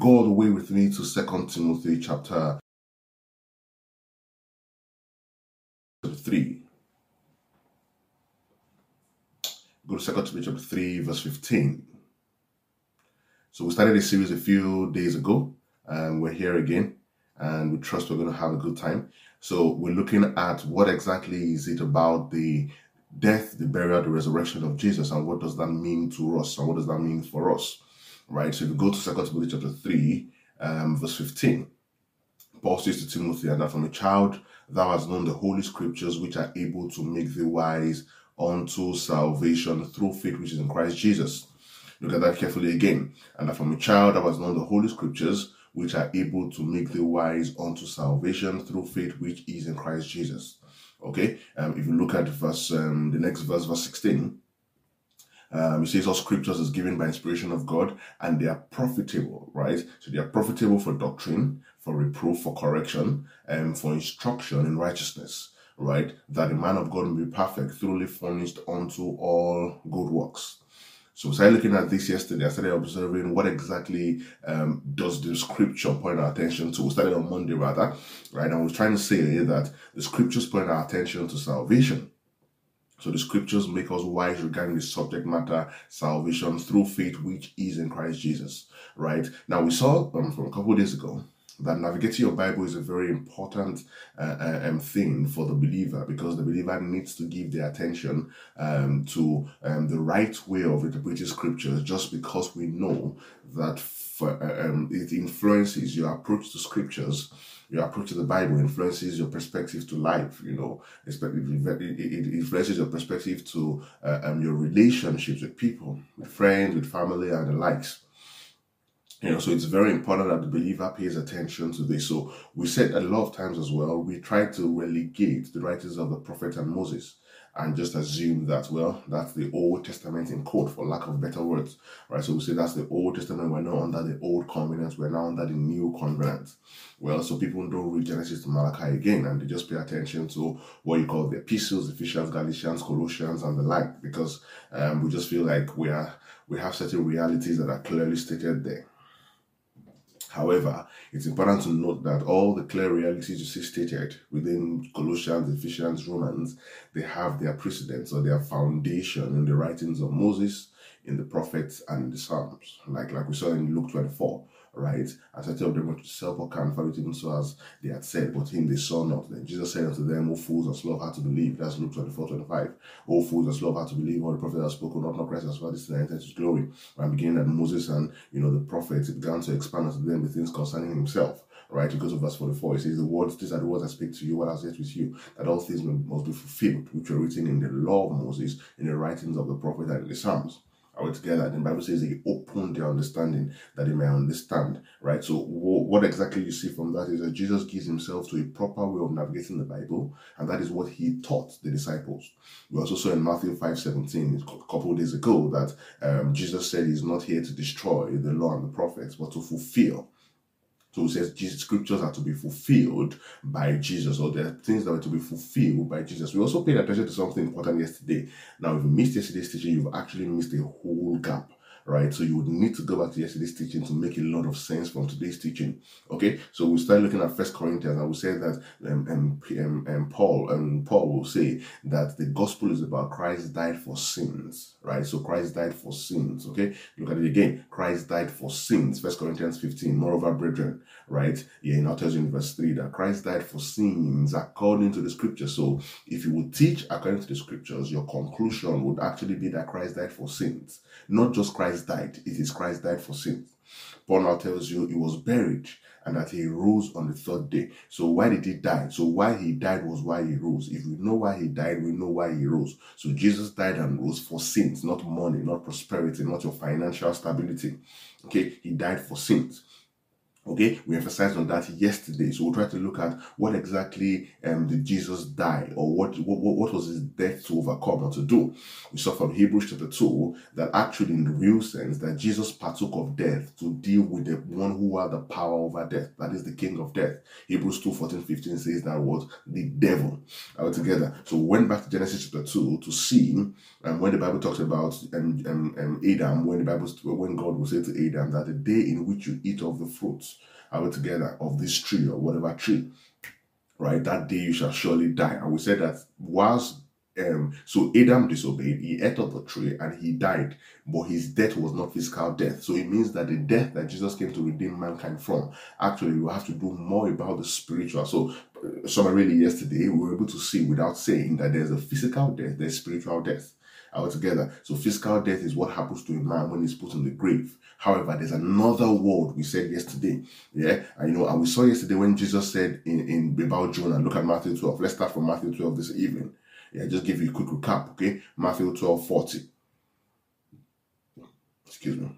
go all the way with me to 2 Timothy chapter 3. Go to 2 Timothy chapter 3, verse 15. So we started this series a few days ago, and we're here again, and we trust we're going to have a good time. So we're looking at what exactly is it about the death, the burial, the resurrection of Jesus, and what does that mean to us, and what does that mean for us, right? So if you go to 2 Timothy chapter 3, verse 15, Paul says to Timothy, and that from a child thou hast known the holy scriptures, which are able to make thee wise unto salvation through faith which is in Christ Jesus. Look at that carefully again. And that from a child thou hast known the holy scriptures, which are able to make thee wise unto salvation through faith which is in Christ Jesus. Okay, if you look at verse, the next verse, verse 16, it says all scriptures is given by inspiration of God, and they are profitable, right? So they are profitable for doctrine, for reproof, for correction, and for instruction in righteousness, right? That the man of God may be perfect, thoroughly furnished unto all good works. So we started looking at this yesterday. I started observing what exactly does the scripture point our attention to. We started on Monday rather, right? And I was trying to say that the scriptures point our attention to salvation. So the scriptures make us wise regarding the subject matter, salvation through faith which is in Christ Jesus, right? Now we saw from a couple of days ago that navigating your Bible is a very important thing for the believer, because the believer needs to give their attention to the right way of interpreting scriptures, just because we know that it influences your approach to scriptures. Your approach to the Bible influences your perspective to life, it influences your perspective to your relationships with people, with friends, with family, and the likes. So it's very important that the believer pays attention to this. So we said a lot of times as well, we try to relegate the writings of the prophet and Moses and just assume that, well, that's the Old Testament in quote, for lack of better words, right? So we say that's the Old Testament, we're not under the Old Covenant, we're now under the New Covenant. Well, so people don't read Genesis to Malachi again, and they just pay attention to what you call the epistles, Ephesians, Galatians, Colossians, and the like, because we just feel like we have certain realities that are clearly stated there. However, it's important to note that all the clear realities you see stated within Colossians, Ephesians, Romans, they have their precedents or their foundation in the writings of Moses, in the prophets, and the Psalms, like we saw in Luke 24. Right, as I tell them what to sepulchre and found it even so as they had said, but him they saw not. Then Jesus said unto them, O fools, and slow of heart to believe. That's Luke 24:25. O fools, and slow of heart to believe all the prophets have spoken, not Christ as well this and his glory. When beginning at Moses and the prophets, it began to expand unto them the things concerning himself. Right, it goes to verse 44. It says, these are the words I speak to you, what I said with you, that all things must be fulfilled, which were written in the law of Moses, in the writings of the prophet, and in the Psalms. Are we together? The Bible says he opened their understanding that they may understand, right? So what exactly you see from that is that Jesus gives himself to a proper way of navigating the Bible, and that is what he taught the disciples. We also saw in Matthew 5:17 a couple of days ago that Jesus said he's not here to destroy the law and the prophets, but to fulfill. So it says scriptures are to be fulfilled by Jesus, or there are things that are to be fulfilled by Jesus. We also paid attention to something important yesterday. Now, if you missed yesterday's teaching, you've actually missed a whole gap, right? So you would need to go back to yesterday's teaching to make a lot of sense from today's teaching. Okay, so we start looking at 1 Corinthians, and we say that Paul will say that the gospel is about Christ died for sins, right? So Christ died for sins. Okay, look at it again. Christ died for sins. 1 Corinthians 15. Moreover, brethren, right? Yeah, now tells you in verse 3 that Christ died for sins according to the scriptures. So if you would teach according to the scriptures, your conclusion would actually be that Christ died for sins. Not just Christ died, it is Christ died for sins. Paul now tells you he was buried and that he rose on the third day. So why did he die? So why he died was why he rose. If we know why he died, we know why he rose. So Jesus died and rose for sins, not money, not prosperity, not your financial stability. Okay, he died for sins. Okay, we emphasized on that yesterday. So we'll try to look at what exactly did Jesus die, or what was his death to overcome or to do. We saw from Hebrews chapter 2 that actually in the real sense that Jesus partook of death to deal with the one who had the power over death, that is the king of death. Hebrews 2:14-15 says that was the devil altogether. So we went back to Genesis chapter 2 to see when the Bible talks about Adam, when God will say to Adam that the day in which you eat of the fruits together of this tree or whatever tree, right, that day you shall surely die. And we said that whilst so Adam disobeyed, he ate of the tree and he died, but his death was not physical death. So it means that the death that Jesus came to redeem mankind from, actually we have to do more about the spiritual. So summarily yesterday, we were able to see without saying that there's a physical death, there's spiritual death altogether. So physical death is what happens to a man when he's put in the grave. However, there's another word we said yesterday. Yeah, and we saw yesterday when Jesus said in about Jonah. Look at Matthew 12. Let's start from Matthew 12 this evening. Yeah, just give you a quick recap. Okay, Matthew 12:40. Excuse me.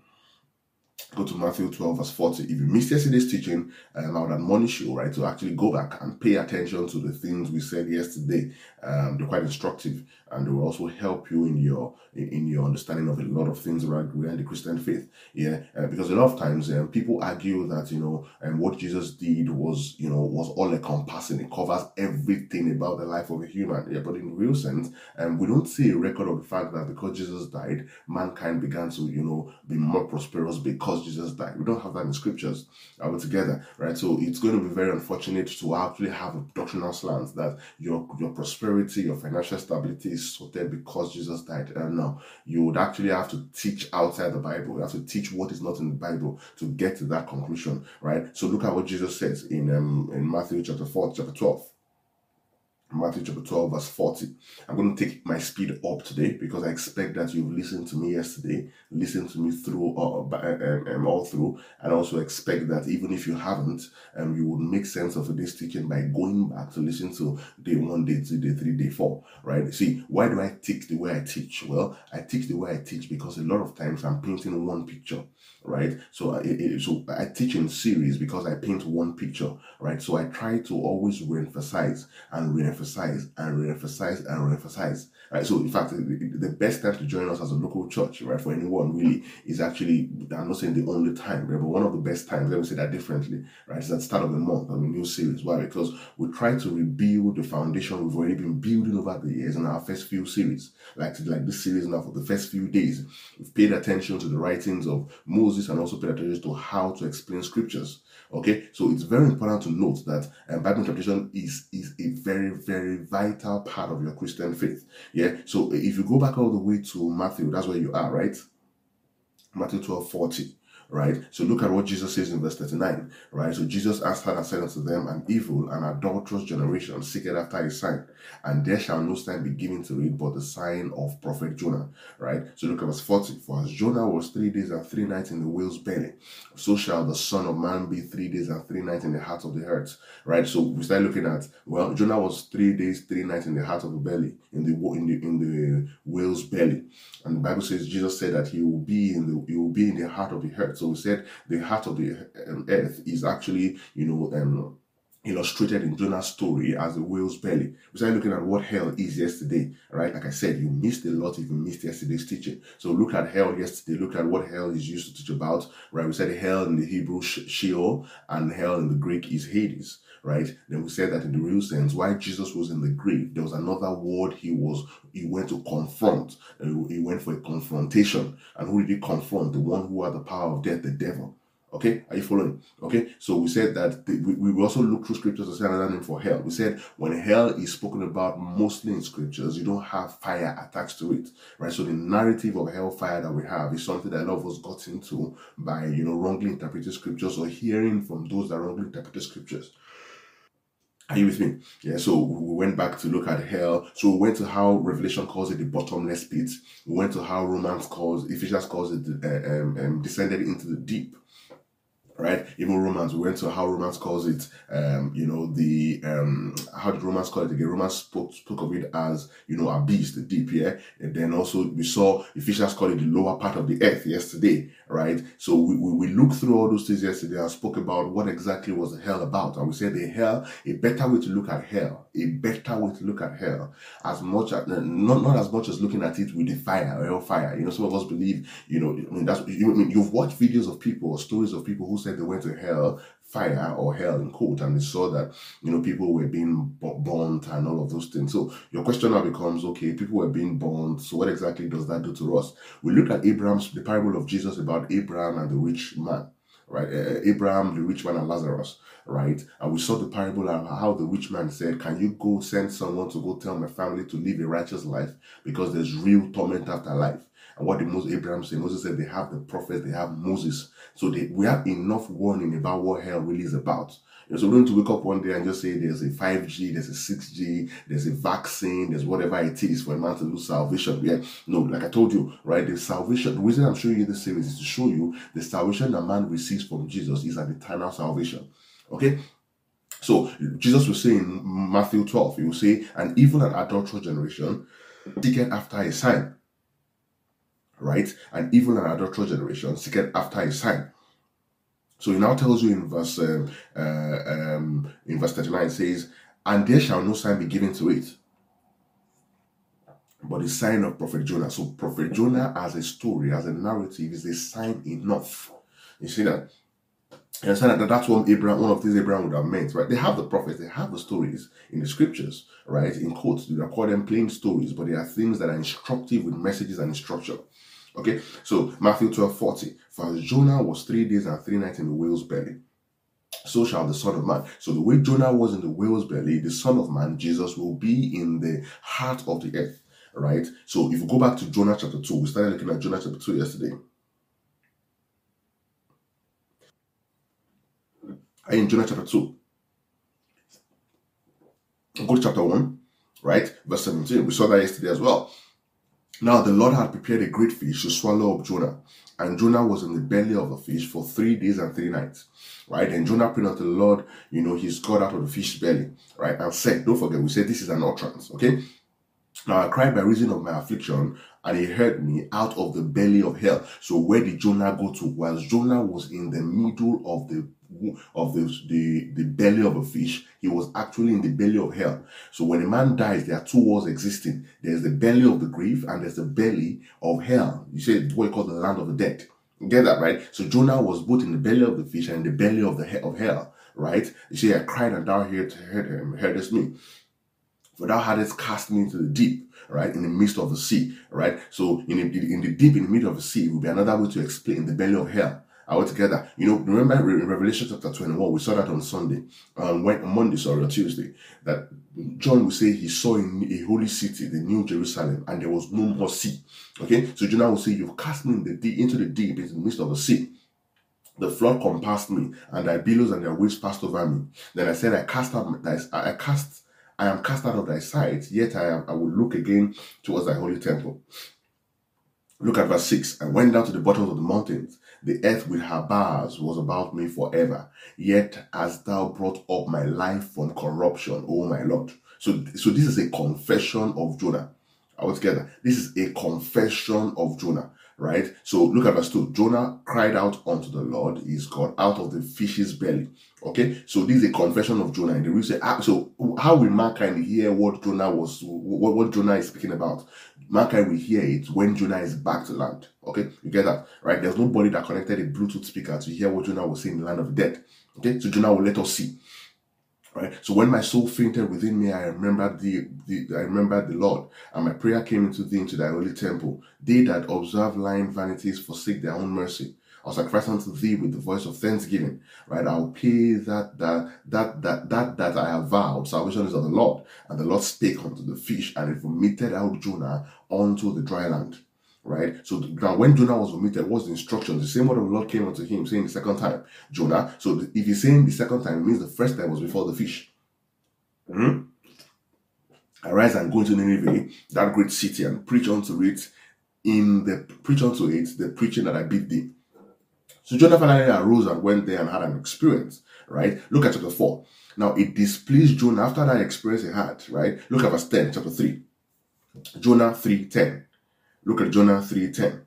Go to Matthew 12 verse 40. If you missed yesterday's teaching, I would admonish you, right, to actually go back and pay attention to the things we said yesterday. They're quite instructive, and they will also help you in your understanding of a lot of things around the Christian faith. Yeah, because a lot of times people argue that what Jesus did was was all encompassing. It covers everything about the life of a human. Yeah, but in real sense, we don't see a record of the fact that because Jesus died, mankind began to be more prosperous because Jesus died. We don't have that in scriptures together, right? So it's going to be very unfortunate to actually have a doctrinal slant that your prosperity, your financial stability is sorted because Jesus died. No, you would actually have to teach outside the Bible. You have to teach what is not in the Bible to get to that conclusion, right? So look at what Jesus says in Matthew chapter 12. Matthew chapter 12 verse 40. I'm going to take my speed up today because I expect that you've listened to me yesterday, listened to me through all through, and also expect that even if you haven't, you would make sense of this teaching by going back to listen to day 1, day 2, day 3, day 4, right? See, why do I teach the way I teach? Well, I teach the way I teach because a lot of times I'm painting one picture, right? So I teach in series because I paint one picture, right? So I try to always reemphasize and reemphasize and reemphasize and reemphasize, right? So in fact, the best time to join us as a local church, right, for anyone really is actually, I'm not saying the only time, right, but one of the best times, let me say that differently, right, is at the start of the month of a new series. Why? Because we try to rebuild the foundation we've already been building over the years in our first few series, like this series now. For the first few days, we've paid attention to the writings of Moses and also paid attention to how to explain scriptures. Okay, so it's very important to note that Bible interpretation is a very, very vital part of your Christian faith. Yeah, so if you go back all the way to Matthew, that's where you are, right? Matthew 12:40. Right, so look at what Jesus says in verse 39. Right, so Jesus answered and said unto them, an evil and adulterous generation seeketh after a sign, and there shall no sign be given to it but the sign of prophet Jonah. Right, so look at verse 40. For as Jonah was 3 days and 3 nights in the whale's belly, so shall the Son of Man be 3 days and 3 nights in the heart of the earth. Right, so we start looking at, well, Jonah was 3 days 3 nights in the heart of the belly, in the whale's belly, and the Bible says, Jesus said that he will be in the heart of the earth. So we said the heart of the earth is actually illustrated in Jonah's story as the whale's belly. We started looking at what hell is yesterday, right? Like I said, you missed a lot if you missed yesterday's teaching. So look at hell yesterday, look at what hell is used to teach about, right? We said hell in the Hebrew Sheol, and hell in the Greek is Hades, right? Then we said that in the real sense, while Jesus was in the grave, there was another word he went to confront. He went for a confrontation. And who did he confront? The one who had the power of death, the devil. Okay, are you following? Okay, so we said that we also looked through scriptures to say another name for hell. We said when hell is spoken about mostly in scriptures, you don't have fire attached to it, right? So the narrative of hellfire that we have is something that a lot of us got into by wrongly interpreting scriptures or hearing from those that wrongly interpreted scriptures. Are you with me? Yeah, so we went back to look at hell. So we went to how Revelation calls it the bottomless pit. We went to how Ephesians calls it descended into the deep. right? Even Romans, we went to how Romans calls it, how did Romans call it again? Romans spoke of it as, a beast, the deep, yeah? And then also we saw Ephesians call it the lower part of the earth yesterday, right? So we looked through all those things yesterday and spoke about what exactly was the hell about. And we said a better way to look at hell, as much as, not as much as looking at it with the fire, hellfire. Some of us believe, you've watched videos of people or stories of people who said they went to hell, fire or hell in quote, and they saw that, people were being burnt and all of those things. So your question now becomes, okay, people were being burnt, so what exactly does that do to us? We looked at the parable of Jesus about Abraham and the rich man, right? Abraham, the rich man, and Lazarus, right? And we saw the parable of how the rich man said, can you go send someone to go tell my family to live a righteous life, because there's real torment after life. And what did Abraham say? Moses said they have the prophets, they have Moses. So we have enough warning about what hell really is about. So we don't need to wake up one day and just say there's a 5G, there's a 6G, there's a vaccine, there's whatever it is for a man to lose salvation. Yeah? No, like I told you, right? The reason I'm showing you this series is to show you the salvation that man receives from Jesus is an eternal salvation. Okay? So Jesus will say in Matthew 12, he will say, an evil and adulterous generation seeketh after a sign. Right? An evil and adulterous generation seeketh after a sign. So he now tells you in verse 39, it says, and there shall no sign be given to it, but the sign of Prophet Jonah. So Prophet Jonah as a story, as a narrative, is a sign enough. You see that? You understand that that's what one of these Abraham would have meant, right? They have the prophets, they have the stories in the scriptures, right? In quotes, you call them plain stories, but they are things that are instructive with messages and instruction. Okay, so Matthew 12:40, for as Jonah was 3 days and 3 nights in the whale's belly, so shall the Son of Man. So the way Jonah was in the whale's belly, the Son of Man, Jesus, will be in the heart of the earth, right? So if you go back to Jonah chapter 2, we started looking at Jonah chapter 2 yesterday. In Jonah chapter 2, go to chapter 1, right? Verse 17, we saw that yesterday as well. Now the Lord had prepared a great fish to swallow up Jonah. And Jonah was in the belly of the fish for 3 days and 3 nights. Right? And Jonah prayed unto the Lord, he's got out of the fish's belly. Right? And said, don't forget, we said this is an utterance. Okay? Now I cried by reason of my affliction, and he heard me out of the belly of hell. So where did Jonah go to? Whilst Jonah was in the middle of the belly of a fish, he was actually in the belly of hell. So when a man dies, there are two worlds existing. There's the belly of the grave and there's the belly of hell. You say what you call the land of the dead. You get that, right? So Jonah was both in the belly of the fish and in the belly of hell, right? You say, I cried and thou heardest me. For thou hadst cast me into the deep, right, in the midst of the sea, right? So in the deep, in the middle of the sea, will be another way to explain the belly of hell. Altogether, remember in Revelation chapter 21, we saw that on Sunday, or Tuesday, that John will say he saw in a holy city, the New Jerusalem, and there was no more sea. Okay, so Jonah will say, you've cast me into the deep, into the midst of the sea. The flood compassed me, and thy billows and their waves passed over me. Then I said, I am cast out of thy sight, yet I will look again towards thy holy temple. Look at verse 6. I went down to the bottom of the mountains. The earth with her bars was about me forever. Yet hast thou brought up my life from corruption, O my Lord. So this is a confession of Jonah. Altogether, this is a confession of Jonah, right? So look at verse 2. Jonah cried out unto the Lord, his God, out of the fish's belly. Okay, so this is a confession of Jonah. And the reason, so how will mankind hear what Jonah is speaking about? Mankind will hear it when Jonah is back to land. Okay, you get that, right? There's nobody that connected a Bluetooth speaker to hear what Jonah was saying in the land of the dead. Okay, so Jonah will let us see. Right? So when my soul fainted within me, I remembered the Lord, and my prayer came into thee, into thy holy temple. They that observe lying vanities forsake their own mercy. I'll sacrifice unto thee with the voice of thanksgiving. Right? I'll pay that I have vowed. Salvation is of the Lord. And the Lord spake unto the fish, and it vomited out Jonah unto the dry land. Right? So now when Jonah was vomited, what's the instruction? The same word of the Lord came unto him, saying the second time, Jonah. So if he's saying the second time, it means the first time was before the fish. Arise and go into Nineveh, that great city, and preach unto it the preaching that I bid thee. So Jonah finally arose and went there and had an experience, right? Look at chapter 4. Now, it displeased Jonah after that experience he had, right? Look at verse 10, chapter 3. Jonah 3:10. Look at Jonah 3:10.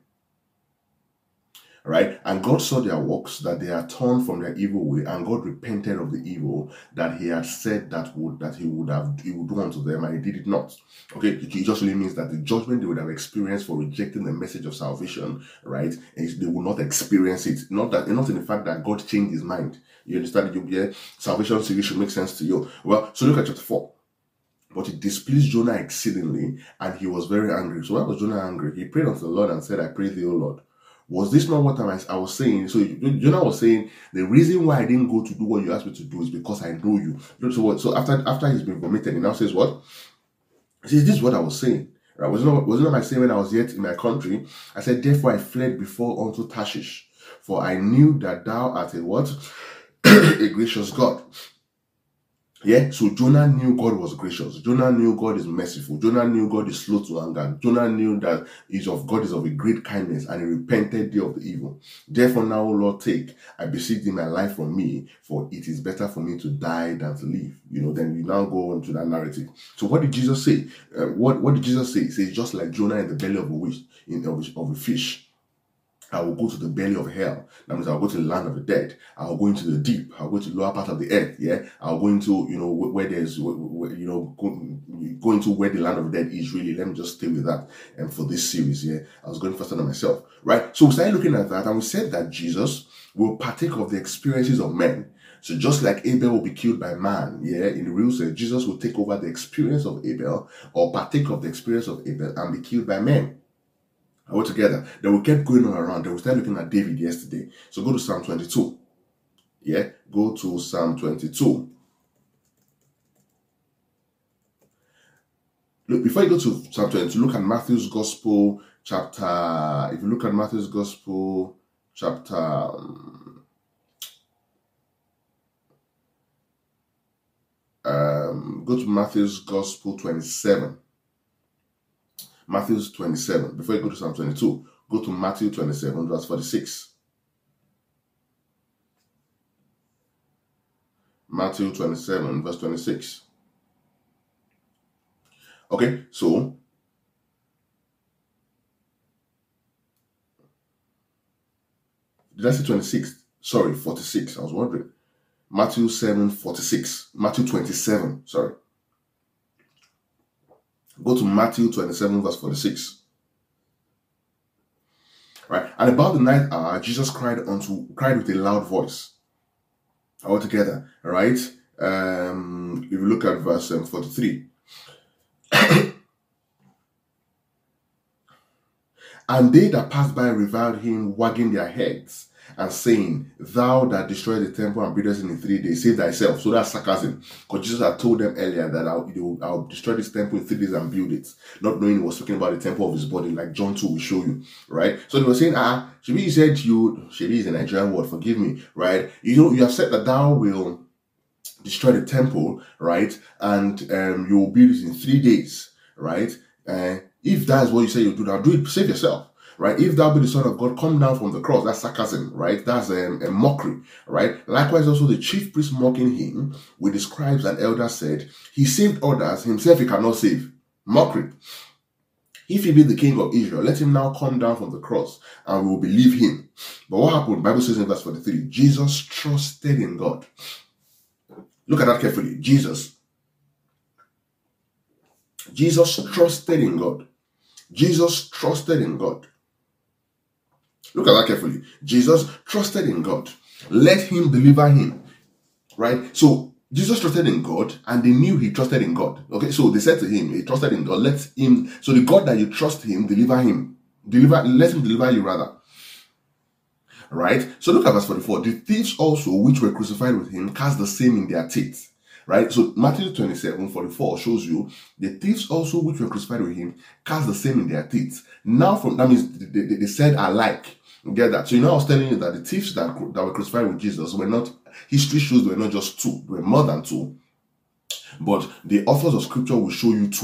Right? And God saw their works, that they had turned from their evil way, and God repented of the evil that he had said that he would do unto them, and he did it not. Okay, it just really means that the judgment they would have experienced for rejecting the message of salvation, right, they will not experience it. Not in the fact that God changed his mind. You understand? Salvation should make sense to you. Well, so look at chapter 4. But it displeased Jonah exceedingly, and he was very angry. So why was Jonah angry? He prayed unto the Lord and said, I pray thee, O Lord. Was this not what I was saying? So Jonah was saying, the reason why I didn't go to do what you asked me to do is because I know you. So after he's been vomited, he now says what? He says, this is what I was saying. Right? Wasn't I saying when I was yet in my country? I said, therefore I fled before unto Tarshish, for I knew that thou art a what? A gracious God. Yeah, so Jonah knew God was gracious. Jonah knew God is merciful. Jonah knew God is slow to anger. Jonah knew that God is of a great kindness, and he repented of the evil. Therefore now, O Lord, take, I beseech thee, my life from me, for it is better for me to die than to live. Then we now go on to that narrative. So what did Jesus say? What did Jesus say? He says, just like Jonah in the belly of a fish, I will go to the belly of hell. That means I'll go to the land of the dead. I'll go into the deep. I'll go to the lower part of the earth. Yeah. I'll go into, where there's, go into where the land of the dead is really. Let me just stay with that. And for this series, yeah, I was going faster than myself. Right. So we started looking at that, and we said that Jesus will partake of the experiences of men. So just like Abel will be killed by man, yeah, in the real sense, Jesus will take over the experience of Abel, or partake of the experience of Abel and be killed by men. All together. Then we kept going on around. Then we started looking at David yesterday. So go to Psalm 22. Yeah, go to Psalm 22. Look, before you go to Psalm 22, look at Matthew's Gospel chapter. If you look at Matthew's Gospel chapter, go to Matthew's Gospel 27. Matthew 27. Before you go to Psalm 22, go to Matthew 27, verse 46. Matthew 27, verse 26. Okay, so did I say 26? Sorry, 46. I was wondering. Matthew 7, 46. Matthew 27, sorry. Go to Matthew 27, verse 46. Right? And about the ninth hour, Jesus cried with a loud voice. All together. Right? If you look at verse 43. And they that passed by reviled him, wagging their heads, and saying, thou that destroyed the temple and buildest it in 3 days, save thyself. So that's sarcasm. Because Jesus had told them earlier that I'll destroy this temple in 3 days and build it. Not knowing he was talking about the temple of his body, like John 2 will show you. Right? So they were saying, Shebi, you said Shebi is a Nigerian word, forgive me. Right? You have said that thou will destroy the temple, right? And you will build it in 3 days. Right? If that's what you say you'll do, now do it, save yourself. Right? If thou be the Son of God, come down from the cross. That's sarcasm, right? That's a mockery, right? Likewise, also the chief priest mocking him with the scribes and elders said, he saved others, himself he cannot save. Mockery. If he be the King of Israel, let him now come down from the cross and we will believe him. But what happened? The Bible says in verse 43, Jesus trusted in God. Look at that carefully. Jesus trusted in God. Jesus trusted in God. Look at that carefully. Jesus trusted in God. Let him deliver him. Right? So Jesus trusted in God, and they knew he trusted in God. Okay, so they said to him, he trusted in God. Let him, so the God that you trust him, deliver him. Let him deliver you rather. Right? So look at verse 44. The thieves also, which were crucified with him, cast the same in their teeth. Right? So Matthew 27:44 shows you the thieves also, which were crucified with him, cast the same in their teeth. Now, that means they said alike. You get that? So I was telling you that the thieves that were crucified with Jesus were not, history shows they were not just two, they were more than two. But the authors of scripture will show you two.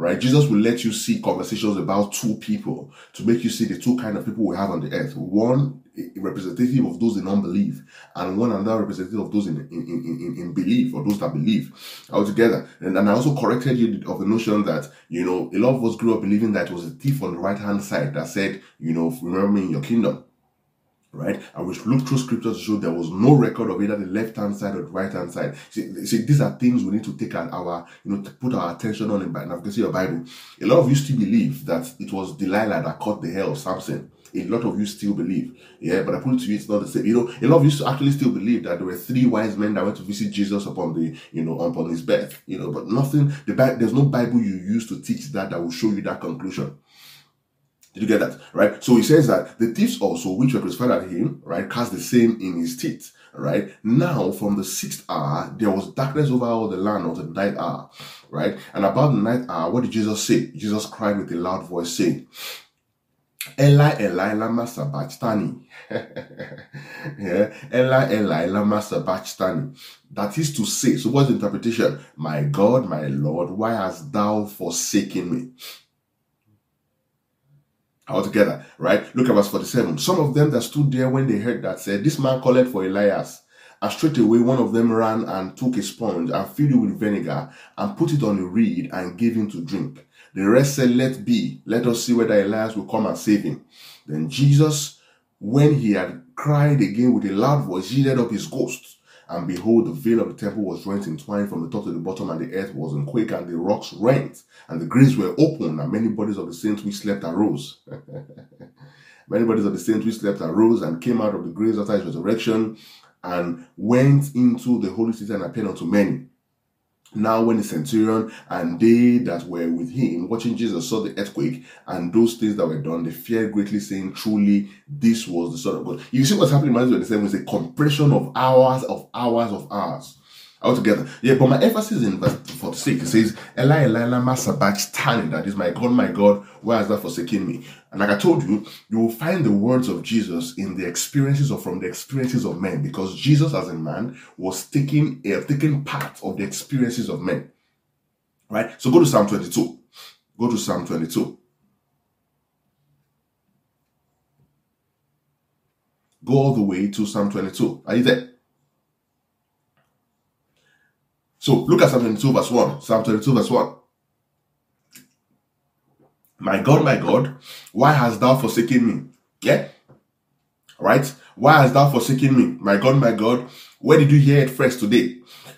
right? Jesus will let you see conversations about two people to make you see the two kind of people we have on the earth. One representative of those in unbelief, and one another representative of those in belief, or those that believe altogether. And I also corrected you of the notion that, a lot of us grew up believing that it was a thief on the right hand side that said, remember me in your kingdom. Right? And we look through scriptures to show there was no record of either the left-hand side or the right-hand side. See, these are things we need to take to put our attention on in navigating your Bible. A lot of you still believe that it was Delilah that caught the hair of Samson. A lot of you still believe. Yeah, but I put it to you, it's not the same. A lot of you actually still believe that there were 3 wise men that went to visit Jesus upon upon his birth. But nothing, there's no Bible you use to teach that will show you that conclusion. Did you get that? Right? So he says that the thieves also, which were crucified at him, right, cast the same in his teeth. Right? Now, from the 6th hour, there was darkness over all the land until the 9th hour. Right? And about the 9th hour, what did Jesus say? Jesus cried with a loud voice, saying, Eli, Eli, lama sabachthani. Yeah. Eli, Eli, lama sabachthani. That is to say, so what's the interpretation? My God, my Lord, why hast thou forsaken me? Altogether, right? Look at verse 47. Some of them that stood there when they heard that said, This man called for Elias. And straightway one of them ran and took a sponge and filled it with vinegar and put it on a reed and gave him to drink. The rest said, Let be. Let us see whether Elias will come and save him. Then Jesus, when he had cried again with a loud voice, yielded up his ghost. And behold, the veil of the temple was rent in twine from the top to the bottom, and the earth was in quake, and the rocks rent, and the graves were opened, and many bodies of the saints which slept arose. Many bodies of the saints which slept arose and came out of the graves after his resurrection, and went into the holy city and appeared unto many. Now when the centurion and they that were with him watching Jesus saw the earthquake and those things that were done, they feared greatly, saying, Truly, this was the Son of God. You see what's happening in Matthew 27 is a compression of hours altogether. Yeah, but my emphasis in verse 46, it says, Eli, Eli, lama sabachthani, that is, my God, why has thou forsaken me? And like I told you, you will find the words of Jesus in the experiences or from the experiences of men, because Jesus as a man was taking part of the experiences of men. Right? So go to Psalm 22. Go to Psalm 22. Go all the way to Psalm 22. Are you there? So look at Psalm 22 verse 1. Psalm 22 verse 1. My God, why hast thou forsaken me? Yeah? Right? Why hast thou forsaken me? My God, where did you hear it first today?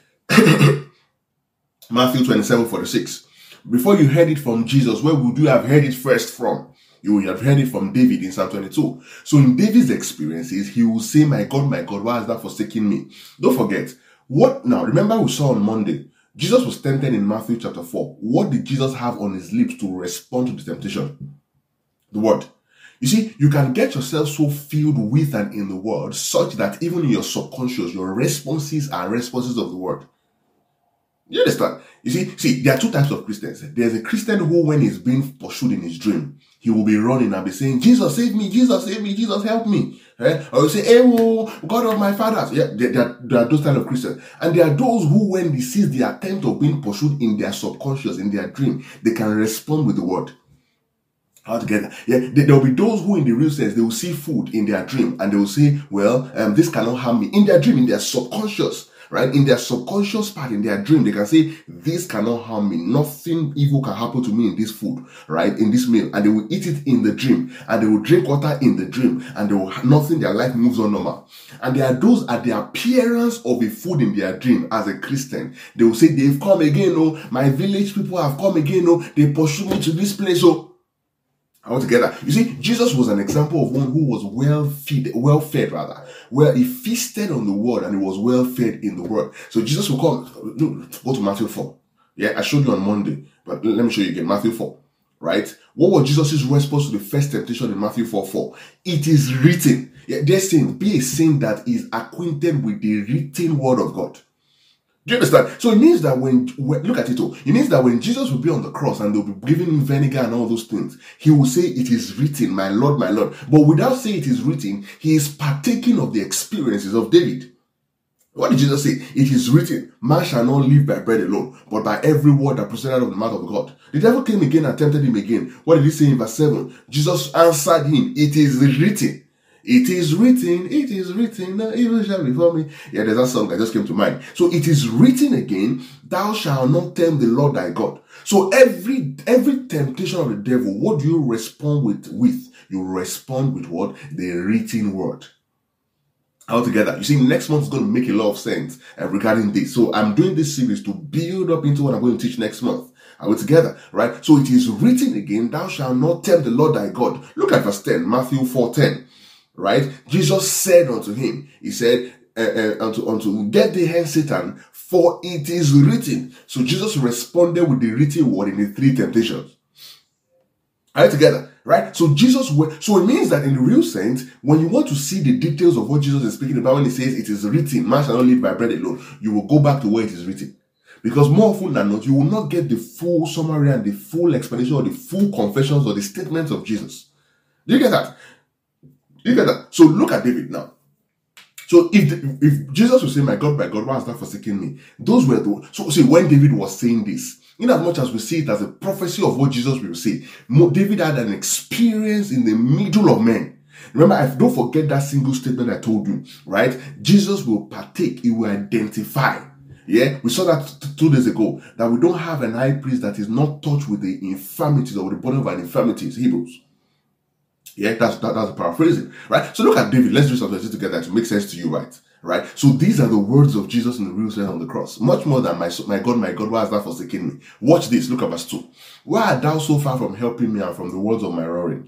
Matthew 27:46. Before you heard it from Jesus, where would you have heard it first from? You would have heard it from David in Psalm 22. So in David's experiences, he will say, My God, why hast thou forsaken me? Don't forget. Now, remember we saw on Monday, Jesus was tempted in Matthew chapter 4. What did Jesus have on his lips to respond to the temptation? The word. You see, you can get yourself so filled with and in the word such that even in your subconscious, your responses are responses of the word. You understand? You see, there are 2 types of Christians. There's a Christian who, when he's being pursued in his dream, he will be running and be saying, Jesus, save me, Jesus, help me. Right? Or you say, hey, God of my fathers. Yeah, there are those kind of Christians. And there are those who, when they see the attempt of being pursued in their subconscious, in their dream, they can respond with the word. Altogether. Yeah, there will be those who in the real sense, they will see food in their dream and they will say, this cannot harm me. In their dream, in their subconscious, right? In their subconscious part, in their dream, they can say, this cannot harm me. Nothing evil can happen to me in this food, right? In this meal. And they will eat it in the dream. And they will drink water in the dream. And they will nothing, their life moves on normal. And there are those at the appearance of a food in their dream as a Christian. They will say, they've come again, my village people have come again, they pursue me to this place, altogether. You see, Jesus was an example of one who was well fed, where he feasted on the word and he was well fed in the word. So Jesus will come, go to Matthew 4. Yeah, I showed you on Monday, but let me show you again. Matthew 4, right? What was Jesus' response to the first temptation in Matthew 4:4? It is written. Yeah, they're saying, be a saint that is acquainted with the written word of God. Do you understand? So it means that when look at it all. It means that when Jesus will be on the cross and they'll be giving him vinegar and all those things, he will say, it is written, my Lord, But without saying it is written, he is partaking of the experiences of David. What did Jesus say? It is written, man shall not live by bread alone, but by every word that proceeded out of the mouth of God. The devil came again and tempted him again. What did he say in verse 7? Jesus answered him, it is written. It is written, no evil shall befall me. Yeah, there's that song that just came to mind. So it is written again, thou shalt not tempt the Lord thy God. So every temptation of the devil, what do you respond with? You respond with what? The written word. Altogether, you see, next month is going to make a lot of sense regarding this. So I'm doing this series to build up into what I'm going to teach next month. Are we together? Right? So it is written again, thou shalt not tempt the Lord thy God. Look at verse 10, Matthew 4:10. Right? Jesus said unto him, he said, unto get thee hence, Satan, for it is written. So Jesus responded with the written word in the three temptations. Are you together? Right? So so it means that in the real sense, when you want to see the details of what Jesus is speaking about when he says it is written, man shall not live by bread alone, you will go back to where it is written. Because more often than not, you will not get the full summary and the full explanation or the full confessions or the statements of Jesus. Do you get that? You get that? So look at David now. So if Jesus would say, my God, why hast thou forsaken me? Those were so see, when David was saying this, in as much as we see it as a prophecy of what Jesus will say, David had an experience in the middle of men. Remember, don't forget that single statement I told you, right? Jesus will partake, he will identify. Yeah, we saw that 2 days ago, that we don't have an high priest that is not touched with the infirmities or with the burden of an infirmities, Hebrews. Yeah, that's a paraphrasing, right? So look at David. Let's do something together to make sense to you, right? So these are the words of Jesus in the real sense on the cross. Much more than my God, why hast thou forsaken me? Watch this. Look at verse 2. Why art thou so far from helping me and from the words of my roaring?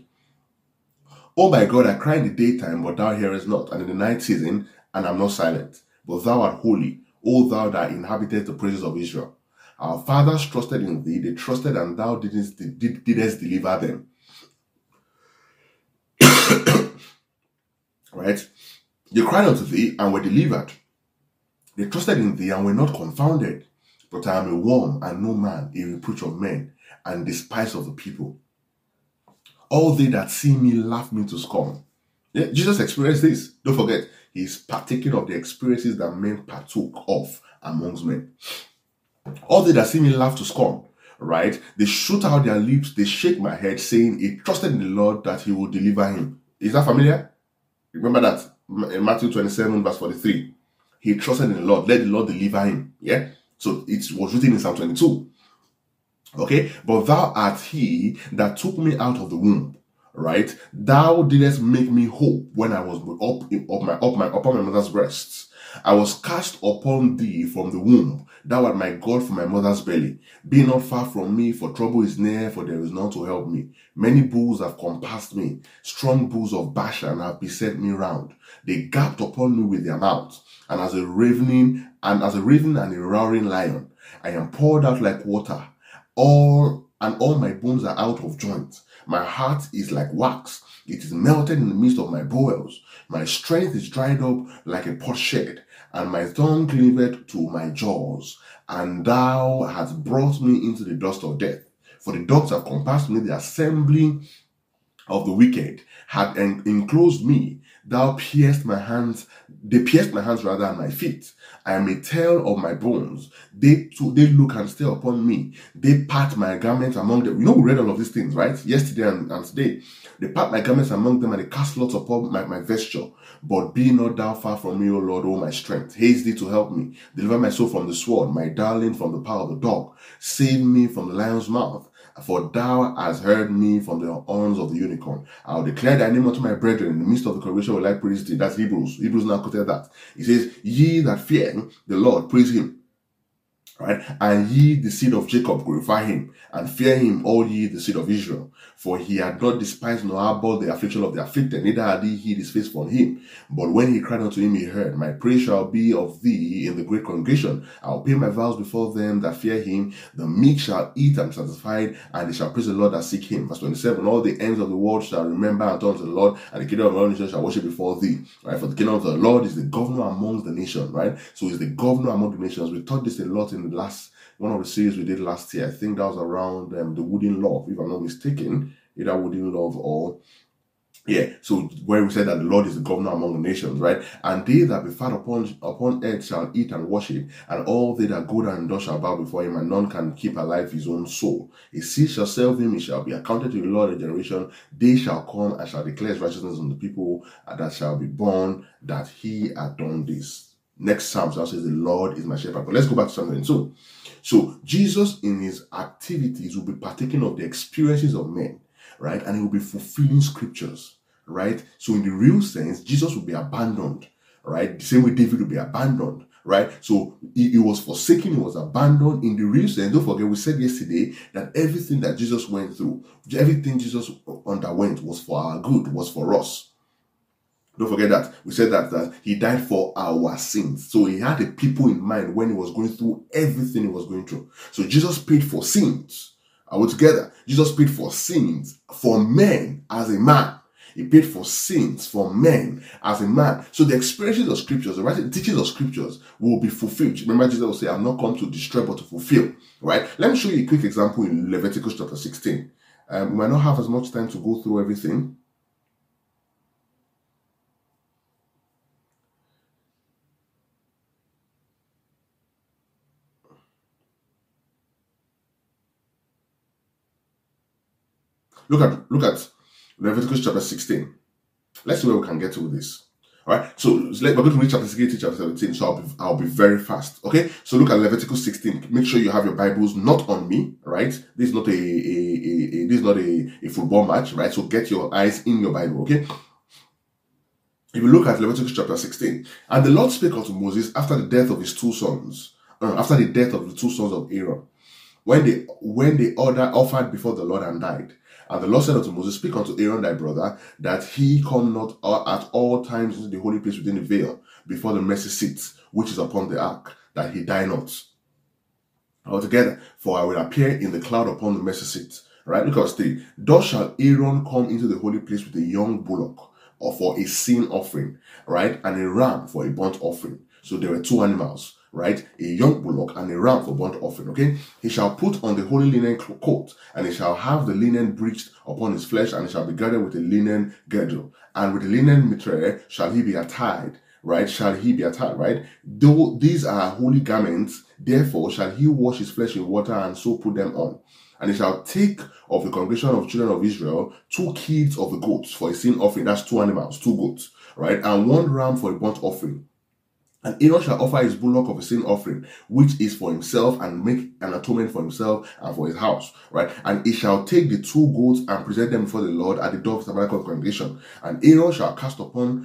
Oh my God, I cry in the daytime, but thou hearest not, and in the night season, and I'm not silent. But thou art holy, O thou that inhabitest the praises of Israel. Our fathers trusted in thee, they trusted, and thou didst deliver them. Right? They cried unto thee and were delivered. They trusted in thee and were not confounded. But I am a worm and no man, a reproach of men, and despised of the people. All they that see me laugh me to scorn. Yeah, Jesus experienced this. Don't forget, he's partaking of the experiences that men partook of amongst men. All they that see me laugh to scorn. Right? They shoot out their lips, they shake my head, saying he trusted in the Lord that he will deliver him. Is that familiar? Remember that in Matthew 27 verse 43. He trusted in the Lord. Let the Lord deliver him. Yeah. So it was written in Psalm 22. Okay. But thou art he that took me out of the womb. Right. Thou didst make me whole when I was upon my mother's breasts. I was cast upon thee from the womb. Thou art my God from my mother's belly. Be not far from me, for trouble is near, for there is none to help me. Many bulls have compassed me. Strong bulls of Bashan have beset me round. They gaped upon me with their mouths, and as a raven and a roaring lion, I am poured out like water. All my bones are out of joint. My heart is like wax. It is melted in the midst of my bowels. My strength is dried up like a potsherd, and my tongue cleaveth to my jaws. And thou hast brought me into the dust of death. For the dogs have compassed me, the assembly of the wicked had enclosed me. They pierced my hands rather than my feet. I am a tail of my bones. They look and stare upon me. They part my garments among them. We read all of these things, right? Yesterday and today. They part my garments among them, and they cast lots upon my vesture. But be not thou far from me, O Lord, O my strength. Haste thee to help me. Deliver my soul from the sword, my darling from the power of the dog. Save me from the lion's mouth. For thou hast heard me from the horns of the unicorn. I will declare thy name unto my brethren. In the midst of the congregation will I praise thee. That's Hebrews. Hebrews now quoted that. He says, ye that fear the Lord, praise him. Right? And ye, the seed of Jacob, glorify him, and fear him, all ye, the seed of Israel. For he had not despised nor abhorred the affliction of the afflicted, neither had he hid his face from him. But when he cried unto him, he heard. My praise shall be of thee in the great congregation. I will pay my vows before them that fear him. The meek shall eat and be satisfied, and they shall praise the Lord that seek him. Verse 27, all the ends of the world shall remember and turn to the Lord, and the kingdom of all nations shall worship before thee. Right? For the kingdom of the Lord is the governor amongst the nations, right? So he's the governor among the nations. We taught this a lot in the last one of the series we did last year. I think that was around the wooden love, if I'm not mistaken, either wooden love or Yeah, so where we said that the Lord is the governor among the nations, right? And they that be fat upon earth shall eat and worship, and all they that go down in dust shall bow before him, and none can keep alive his own soul. A seed shall serve him, he shall be accounted to the Lord a generation. They shall come and shall declare his righteousness on the people that shall be born, that he hath done this. Next Psalm says, the Lord is my shepherd. But let's go back to something. So Jesus in his activities will be partaking of the experiences of men, right? And he will be fulfilling scriptures, right? So in the real sense, Jesus will be abandoned, right? The same way David will be abandoned, right? So he was forsaken, he was abandoned. In the real sense, don't forget, we said yesterday that everything that Jesus went through, everything Jesus underwent was for our good, was for us. Don't forget that. We said that he died for our sins. So he had the people in mind when he was going through everything he was going through. So Jesus paid for sins. Are we together? Jesus paid for sins for men as a man. He paid for sins for men as a man. So the experiences of scriptures, the teachings of scriptures will be fulfilled. Remember, Jesus will say, "I've not come to destroy but to fulfill." Right? Let me show you a quick example in Leviticus chapter 16. We might not have as much time to go through everything. Look at Leviticus chapter 16. Let's see where we can get to with this. All right, so we're going to read chapter 16 to chapter 17, so I'll be very fast. Okay, so look at Leviticus 16. Make sure you have your Bibles not on me, right? This is not a football match, right? So get your eyes in your Bible, okay? If you look at Leviticus chapter 16, and the Lord spake unto Moses after the death of his two sons, after the death of the two sons of Aaron, when they offered before the Lord and died. And the Lord said unto Moses, speak unto Aaron thy brother, that he come not at all times into the holy place within the veil, before the mercy seat, which is upon the ark, that he die not. Altogether, for I will appear in the cloud upon the mercy seat. Right? Look at verse 3. Thus shall Aaron come into the holy place with a young bullock, or for a sin offering, right? And a ram for a burnt offering. So there were two animals, right? A young bullock and a ram for burnt offering, okay? He shall put on the holy linen coat, and he shall have the linen breeched upon his flesh, and he shall be girded with a linen girdle. And with the linen mitre shall he be attired, right? Shall he be attired, right? Though these are holy garments, therefore shall he wash his flesh in water, and so put them on. And he shall take of the congregation of children of Israel 2 kids of the goats for a sin offering. That's 2 animals, 2 goats, right? And 1 ram for a burnt offering. And Aaron shall offer his bullock of a sin offering, which is for himself, and make an atonement for himself and for his house, right? And he shall take the 2 goats and present them before the Lord at the door of the tabernacle of congregation. And Aaron shall cast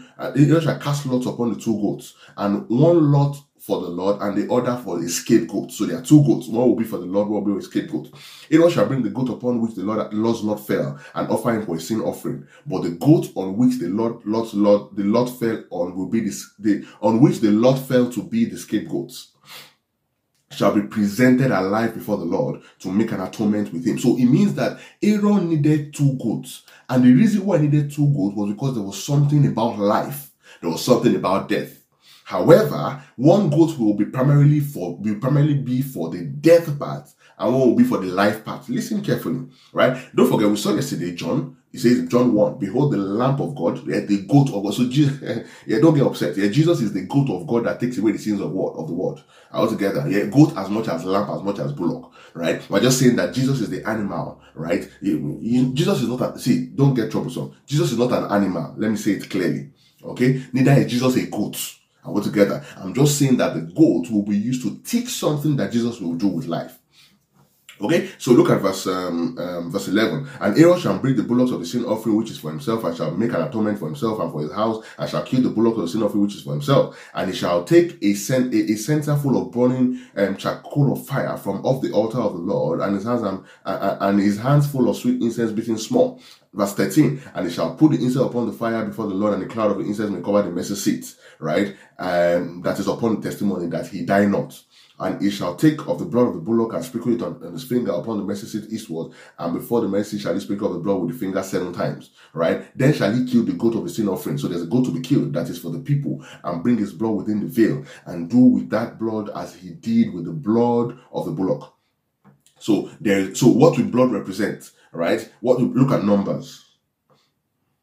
lots upon the 2 goats, and 1 lot for the Lord, and the other for a scapegoat. So there are 2 goats. One will be for the Lord, one will be a scapegoat. Aaron shall bring the goat upon which the Lord's lot fell, and offer him for a sin offering. But the goat on which the lot fell on will be on which the lot fell to be the scapegoats, shall be presented alive before the Lord to make an atonement with him. So it means that Aaron needed 2 goats. And the reason why he needed 2 goats was because there was something about life. There was something about death. However, 1 goat will primarily be for the death part, and 1 will be for the life part. Listen carefully, right? Don't forget, we saw yesterday John. He says in John 1, behold the Lamb of God, the goat of God. So Jesus, don't get upset. Jesus is the goat of God that takes away the sins of the world. Altogether, goat as much as lamb, as much as bullock, right? We're just saying that Jesus is the animal, right? Jesus is not don't get troublesome. Jesus is not an animal. Let me say it clearly, okay? Neither is Jesus a goat. Altogether, I'm just saying that the goat will be used to teach something that Jesus will do with life. Okay, so look at verse 11. And Aaron shall bring the bullocks of the sin offering which is for himself, and shall make an atonement for himself and for his house, and shall kill the bullock of the sin offering which is for himself. And he shall take a censer full of burning charcoal of fire from off the altar of the Lord, and his hands full of sweet incense beaten small. Verse 13, and he shall put the incense upon the fire before the Lord, and the cloud of the incense may cover the mercy seat, right? That is upon the testimony that he die not. And he shall take of the blood of the bullock and sprinkle it on his finger upon the mercy seat eastward, and before the mercy shall he sprinkle of the blood with the finger 7 times, right? Then shall he kill the goat of the sin offering. So there's a goat to be killed that is for the people, and bring his blood within the veil, and do with that blood as he did with the blood of the bullock. So what will blood represent, right? Look at Numbers.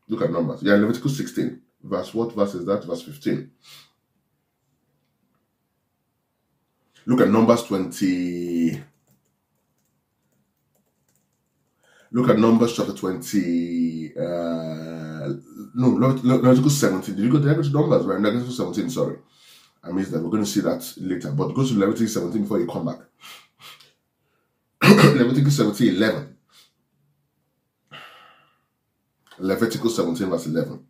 Look at Numbers. Yeah, Leviticus 16. Verse, what verse is that? Verse 15. Look at Numbers 20. Look at Numbers chapter 20. Leviticus 17. Did you go to Numbers? Right? Leviticus 17, sorry. I missed that. We're going to see that later. But go to Leviticus 17 before you come back. Leviticus 17, 11. Leviticus 17, verse 11.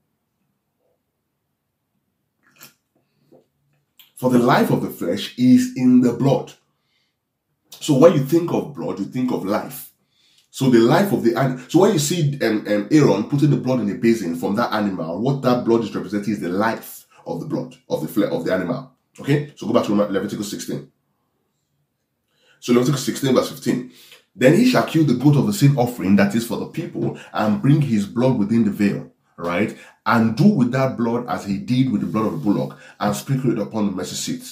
For the life of the flesh is in the blood. So when you think of blood, you think of life. So the life of the animal. So when you see Aaron putting the blood in a basin from that animal, what that blood is representing is the life of the blood, of the flesh, of the animal. Okay? So go back to Leviticus 16. So Leviticus 16 verse 15. Then he shall kill the goat of the sin offering that is for the people and bring his blood within the veil, right? And do with that blood as he did with the blood of the bullock and sprinkle it upon the mercy seat.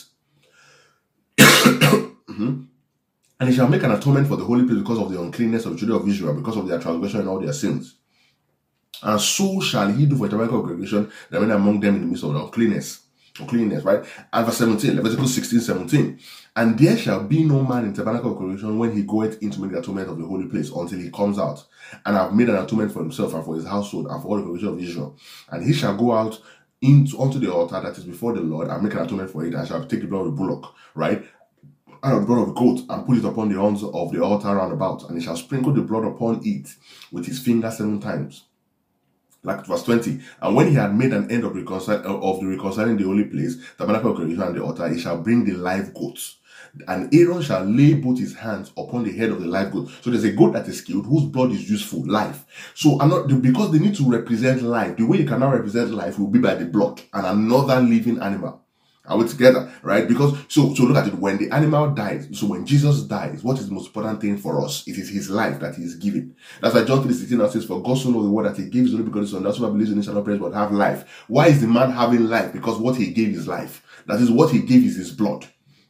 And he shall make an atonement for the holy place because of the uncleanness of the children of Israel, because of their transgression and all their sins. And so shall he do for a tabernacle of congregation that went among them in the midst of the uncleanness, right? And verse 17, Leviticus 16, 17. And there shall be no man in tabernacle of congregation when he goeth in to make the atonement of the holy place until he comes out and have made an atonement for himself and for his household and for all the congregation of Israel. And he shall go out onto the altar that is before the Lord and make an atonement for it, and shall take the blood of the bullock, right? And of the blood of the goat, and put it upon the horns of the altar round about, and he shall sprinkle the blood upon it with his finger 7 times. Like verse 20. And when he had made an end of reconciling the holy place, tabernacle of congregation and the altar, he shall bring the live goat. And Aaron shall lay both his hands upon the head of the live goat. So there's a goat that is killed whose blood is useful, life. So because they need to represent life, the way you can now represent life will be by the blood and another living animal. Are we together? Right? Because so look at it. When the animal dies, so when Jesus dies, what is the most important thing for us? It is his life that he is giving. That's why John 3:16 now says, for God so knows the word that he gives only because his son, that's why believes in him shall not perish but have life. Why is the man having life? Because what he gave is life. That is what he gave is his blood.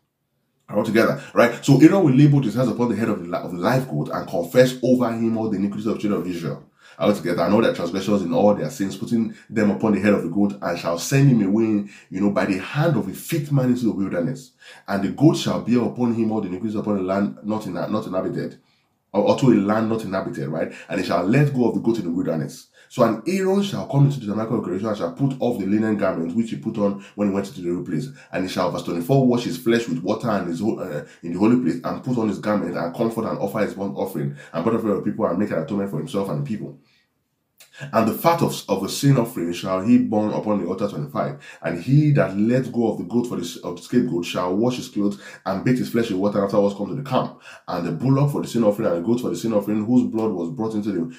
All together, right? So Aaron will lay both his hands upon the head of the live goat and confess over him all the iniquities of the children of Israel. All together, and all their transgressions in all their sins, putting them upon the head of the goat, and shall send him away, by the hand of a fit man into the wilderness. And the goat shall bear upon him all the iniquities upon the land not inhabited, or to a land not inhabited, right? And he shall let go of the goat in the wilderness. So an Aaron shall come into the tabernacle of congregation and shall put off the linen garment which he put on when he went into the holy place. And he shall, verse 24, wash his flesh with water and in the holy place, and put on his garment and comfort and offer his burnt offering and burnt offering of the people, and make an atonement for himself and the people. And the fat of a sin offering shall he burn upon the altar 25. And he that let go of the goat of the scapegoat shall wash his clothes and bathe his flesh in water, and afterwards come to the camp. And the bullock for the sin offering and the goat for the sin offering, whose blood was brought into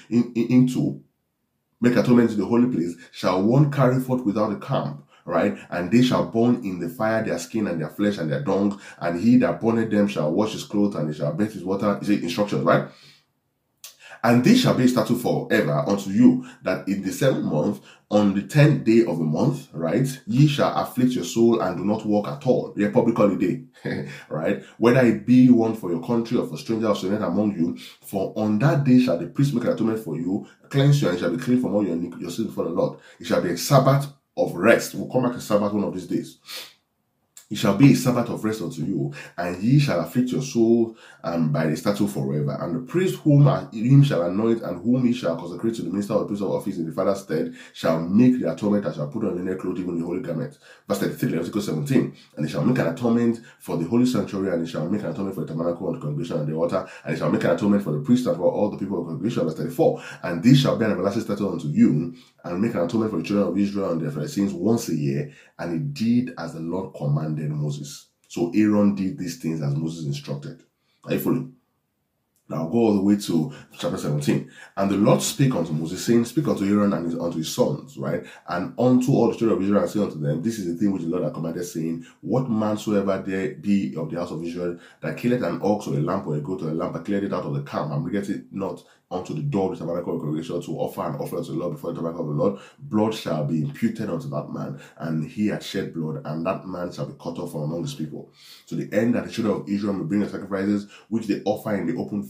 make atonement to the holy place, shall one carry forth without the camp, right? And they shall burn in the fire their skin and their flesh and their dung. And he that burneth them shall wash his clothes, and he shall bathe his water. Is it instructions, right? And this shall be a statute forever unto you, that in the 7th month, on the 10th day of the month, right, ye shall afflict your soul and do not work at all. A public holiday, right? Whether it be one for your country or for stranger or stranger among you, for on that day shall the priest make an atonement for you, cleanse you, and shall be clean from all your sins before the Lord. It shall be a Sabbath of rest. We'll come back to Sabbath one of these days. It shall be a Sabbath of rest unto you, and ye shall afflict your soul by the statute forever. And the priest whom him shall anoint, and whom he shall consecrate to the minister of the priest of office in the father's stead, shall make the atonement, and shall put on linen clothing, even the holy garment. Verse 33, Leviticus 17. And he shall make an atonement for the holy sanctuary, and he shall make an atonement for the tabernacle and the congregation and the altar, and he shall make an atonement for the priest and for all the people of the congregation. Verse 34. And this shall be an everlasting statute unto you, and make an atonement for the children of Israel and their sins once a year. And he did as the Lord commanded Moses. So Aaron did these things as Moses instructed. Are you following? Now go all the way to chapter 17. And the Lord spake unto Moses, saying, speak unto Aaron and unto his sons, right? And unto all the children of Israel, and say unto them, this is the thing which the Lord hath commanded, saying, what man soever there be of the house of Israel that killeth an ox or a lamb or a goat or a lamb, and cleared it out of the camp, and bringeth it not unto the door of the tabernacle of the congregation to offer an offering unto the Lord before the tabernacle of the Lord, blood shall be imputed unto that man, and he hath shed blood, and that man shall be cut off from among his people. To the end that the children of Israel may bring the sacrifices which they offer in the open field,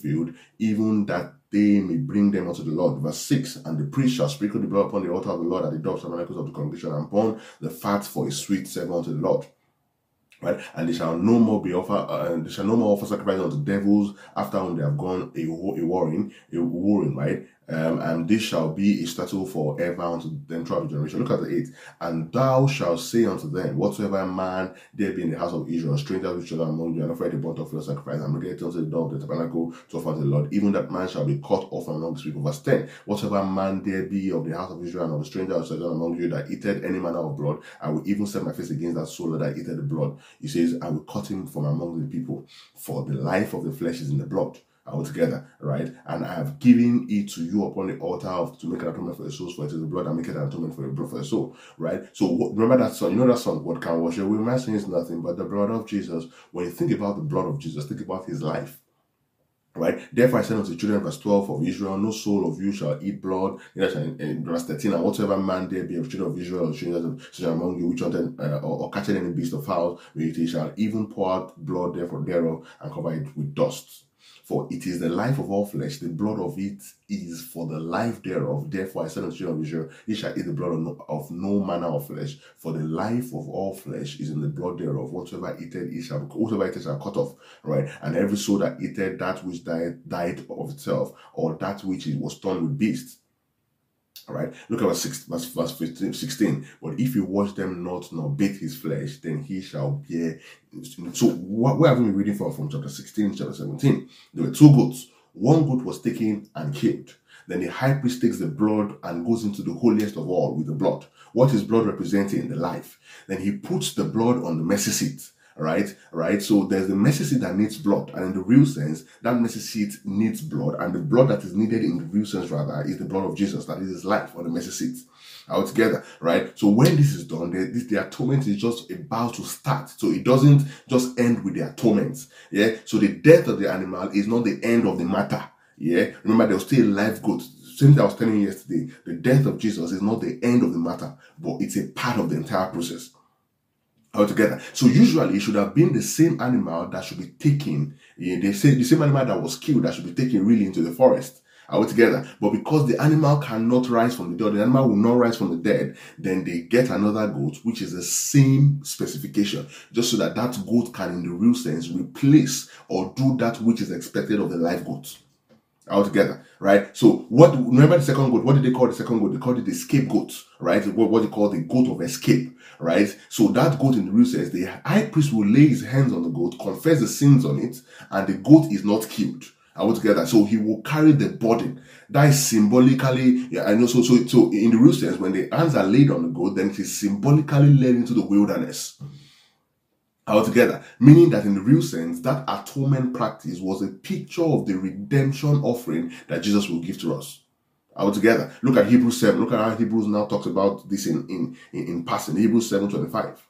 fulfilled, even that they may bring them unto the Lord. Verse 6, and the priest shall sprinkle the blood upon the altar of the Lord at the door of the tabernacles of the congregation, and burn the fat for a sweet savour unto the Lord. Right, and they shall no more be offer. They shall no more offer sacrifice unto devils after whom they have gone a warring, right? And this shall be a statute forever unto them throughout the generation. Look at the 8. And thou shalt say unto them, whatsoever man there be in the house of Israel, strangers which are among you, and offer the burnt offering sacrifice, and bring it unto the door of the tabernacle to offer to the Lord, even that man shall be cut off from among the people. Verse 10. Whatsoever man there be of the house of Israel, and of the stranger which are among you, that eateth any manner of blood, I will even set my face against that soul that eateth the blood. He says, I will cut him from among the people, for the life of the flesh is in the blood. Altogether, right? And I have given it to you upon the altar to make an atonement for the souls, for it is the blood that maketh an atonement for the blood for the soul, right? So remember that song, you know that song, what can wash away my sins? Nothing but the blood of Jesus. When you think about the blood of Jesus, think about his life. Right? Therefore I said unto the children, verse 12 of Israel, no soul of you shall eat blood. In verse 13, and whatsoever man there be of children of Israel, or strangers among you, which wanted or catching any beast of fowl, he shall even pour out blood thereof, and cover it with dust. For it is the life of all flesh, the blood of it is for the life thereof. Therefore I said unto the children of Israel, ye shall eat the blood of no manner of flesh, for the life of all flesh is in the blood thereof. Whatsoever eateth shall cut off, right? And every soul that eateth that which died of itself, or that which was torn with beasts. All right, look at verse 16. But if you wash them not, nor bathe his flesh, then he shall bear. So where have we been reading from chapter 16, chapter 17? There were 2 goats. One goat was taken and killed. Then the high priest takes the blood and goes into the holiest of all with the blood. What is blood representing? The life. Then he puts the blood on the mercy seat. Right? So there's the mercy seat that needs blood, and in the real sense, that mercy seat needs blood, and the blood that is needed in the real sense, rather, is the blood of Jesus, that is his life on the mercy seat. All together, right? So when this is done, the atonement is just about to start. So it doesn't just end with the atonement. Yeah. So the death of the animal is not the end of the matter. Yeah. Remember, there's still a live goat. Same thing I was telling you yesterday. The death of Jesus is not the end of the matter, but it's a part of the entire process. Altogether. So usually it should have been the same animal that should be taken. They say the same animal that was killed that should be taken really into the forest. Altogether. But because the animal cannot rise from the dead, the animal will not rise from the dead, then they get another goat, which is the same specification, just so that goat can, in the real sense, replace or do that which is expected of the live goat. Altogether, right? So remember the second goat, what did they call the second goat? They called it the scapegoat, right? What they call the goat of escape, right? So that goat, in the real sense, the high priest will lay his hands on the goat, confess the sins on it, and the goat is not killed. Altogether, so he will carry the burden. That is symbolically, I know. So in the real sense, when the hands are laid on the goat, then it is symbolically led into the wilderness. Altogether, meaning that in the real sense, that atonement practice was a picture of the redemption offering that Jesus will give to us. Altogether, look at Hebrews 7. Look at how Hebrews now talks about this in passing. Hebrews 7:25.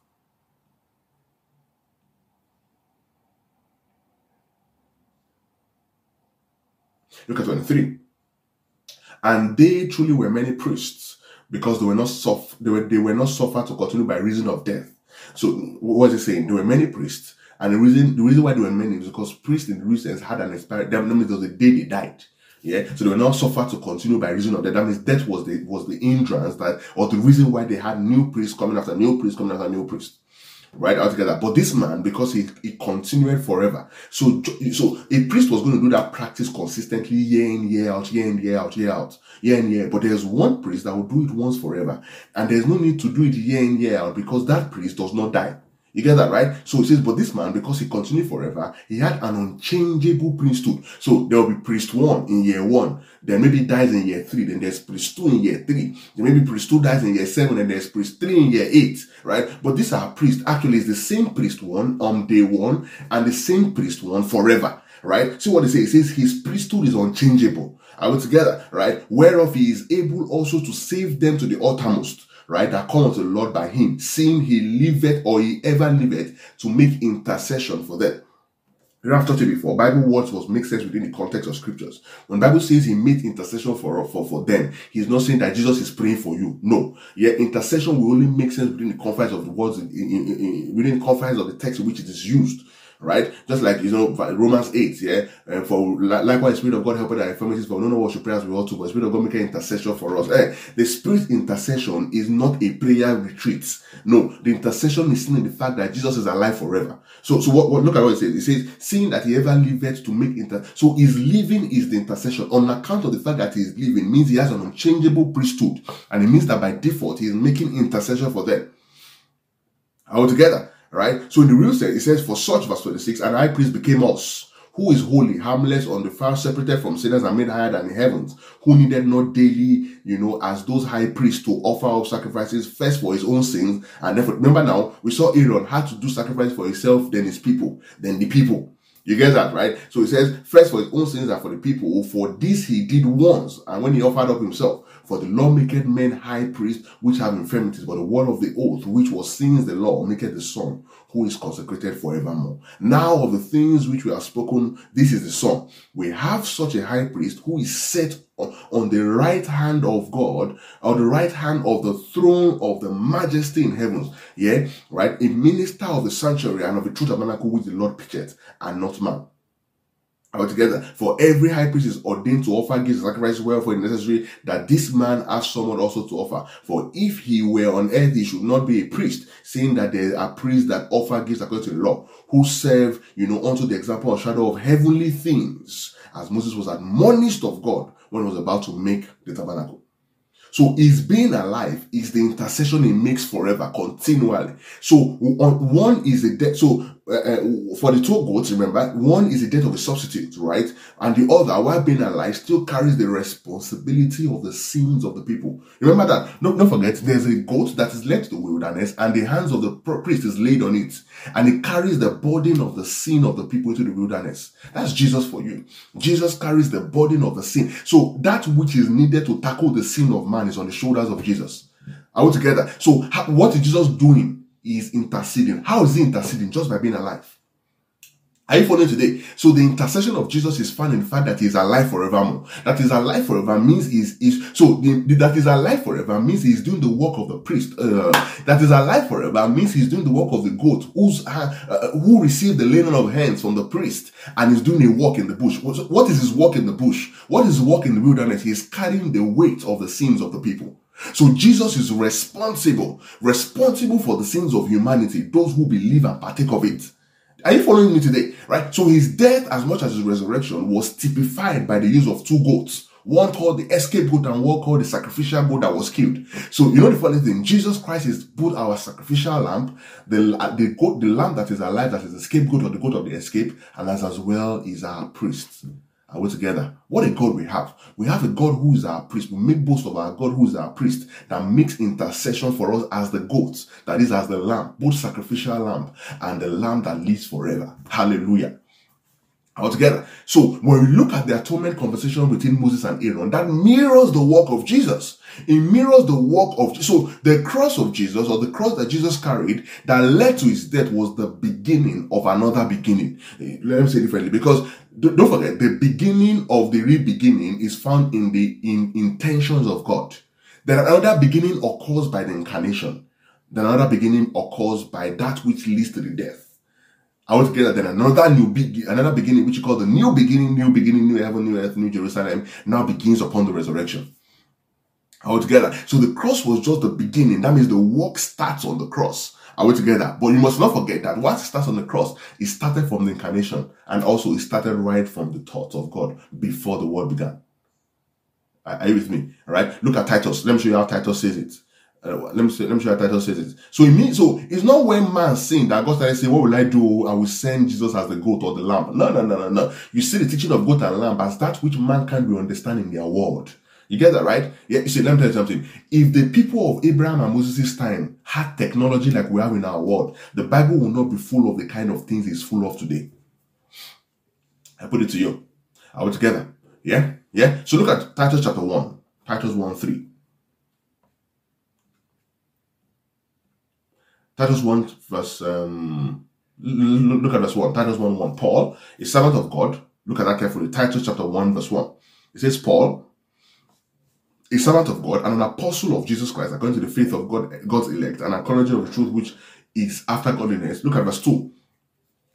Look at 23. And they truly were many priests, because they were not suffered to continue by reason of death. So what is it saying? There were many priests, and the reason why there were many is because priests in the real sense had an expiry. That means there was a day they died. Yeah, so they were not suffered to continue by reason of death. That means death was the hindrance or the reason why they had new priests coming after new priests coming after new priests. Right, altogether. But this man, because he continued forever, so a priest was going to do that practice consistently, year in, year out, year in, year out, year out, year in, year. But there's one priest that will do it once forever, and there's no need to do it year in, year out, because that priest does not die. You get that, right? So it says, but this man, because he continued forever, he had an unchangeable priesthood. So there will be priest 1 in year 1, then maybe dies in year 3, then there's priest 2 in year 3, then maybe priest 2 dies in year 7, and there's priest 3 in year 8, right? But these are priests. Actually, it's the same priest 1 on day 1 and the same priest 1 forever, right? See what it says? It says his priesthood is unchangeable. Are we together, right? Whereof he is able also to save them to the uttermost, right, that come unto the Lord by him, seeing he liveth, or he ever liveth, to make intercession for them. You have taught it before. Bible words must make sense within the context of scriptures. When Bible says he made intercession for them, he's not saying that Jesus is praying for you. No. Yeah, intercession will only make sense within the confines of the words, within the confines of the text in which it is used. right? Just like, Romans 8, yeah? For likewise, the Spirit of God helping our infirmities, for no what your prayers we ought to, but the Spirit of God making intercession for us. The Spirit intercession is not a prayer retreat. No, the intercession is seen in the fact that Jesus is alive forever. So what look at what it says. It says, seeing that he ever liveth to make so his living is the intercession. On account of the fact that he is living means he has an unchangeable priesthood. And it means that by default, he is making intercession for them. Altogether, right? So in the real sense, it says, for such, verse 26, and high priest became us, who is holy, harmless, undefiled, separated from sinners, and made higher than the heavens, who needed not daily, as those high priests to offer up sacrifices, first for his own sins, and then remember now, we saw Aaron had to do sacrifice for himself, then his people, then the people. You get that, right? So it says, first for his own sins and for the people, for this he did once, and when he offered up himself, for the law maketh men high priests, which have infirmities, but the word of the oath, which was since the law, maketh the Son, who is consecrated forevermore. Now of the things which we have spoken, this is the sum. We have such a high priest who is set on the right hand of God, or the right hand of the throne of the majesty in heavens. Yeah, right? A minister of the sanctuary and of the true tabernacle which the Lord pitcheth, and not man. Altogether, for every high priest is ordained to offer gifts and sacrifices, wherefore it is necessary that this man has someone also to offer. For if he were on earth, he should not be a priest, seeing that there are priests that offer gifts according to the law, who serve, unto the example and shadow of heavenly things, as Moses was admonished of God when he was about to make the tabernacle. So his being alive is the intercession he makes forever, continually. So one is a death. So for the two goats, remember, one is the death of a substitute, right? And the other, while being alive, still carries the responsibility of the sins of the people. Remember that. Don't forget, there's a goat that is led to the wilderness, and the hands of the priest is laid on it, and it carries the burden of the sin of the people into the wilderness. That's Jesus for you. Jesus carries the burden of the sin. So that which is needed to tackle the sin of man is on the shoulders of Jesus. Are we together? So what is Jesus doing? He is interceding. How is he interceding? Just by being alive. Are you following today? So the intercession of Jesus is found in the fact that he is alive forevermore. That is alive forever means that is alive forever means he's doing the work of the priest. That is alive forever means he's doing the work of the goat who received the laying of hands from the priest and is doing a walk in the bush. What is his walk in the bush? What is his walk in the wilderness? He is carrying the weight of the sins of the people. So Jesus is responsible for the sins of humanity, those who believe and partake of it. Are you following me today? Right? So his death, as much as his resurrection, was typified by the use of two goats. One called the escape goat and one called the sacrificial goat that was killed. So the funny thing, Jesus Christ is both our sacrificial lamb, the lamb that is alive, that is the scapegoat or the goat of the escape, and as well is our priest. Are we together? What a God we have. We have a God who is our priest. We make boast of our God who is our priest, that makes intercession for us as the goat, that is as the lamb, both sacrificial lamb and the lamb that lives forever. Hallelujah. Altogether. So when we look at the atonement conversation between Moses and Aaron, that mirrors the work of Jesus. It mirrors the work of, so the cross of Jesus, or the cross that Jesus carried that led to his death, was the beginning of another beginning. Let me say it differently, because don't forget, the beginning of the re-beginning is found in the intentions of God. Then another beginning occurs by the incarnation. Then another beginning occurs by that which leads to the death. Altogether, then another beginning, which you call the new beginning, new heaven, new earth, new Jerusalem, now begins upon the resurrection. Altogether. So the cross was just the beginning. That means the work starts on the cross. Are we together? But you must not forget that once it starts on the cross, it started from the incarnation, and also it started right from the thoughts of God before the world began. Are you with me? All right. Look at Titus. Let me show you how Titus says it. Let me show you how Titus says it. So it's not when man sinned that God started saying, "What will I do? I will send Jesus as the goat or the lamb." No. You see the teaching of goat and lamb as that which mankind will understand in their world. You get that, right? Yeah, you see, let me tell you something. If the people of Abraham and Moses' time had technology like we have in our world, the Bible will not be full of the kind of things it's full of today. I put it to you. Are we together? Yeah? Yeah? So look at Titus chapter 1. Titus 1:3. Titus 1 verse, look at verse 1. Titus 1:1. Paul, a servant of God. Look at that carefully. Titus chapter 1 verse 1. It says, Paul, a servant of God and an apostle of Jesus Christ, according to the faith of God, God's elect, and acknowledging of the truth which is after godliness. Look at verse 2.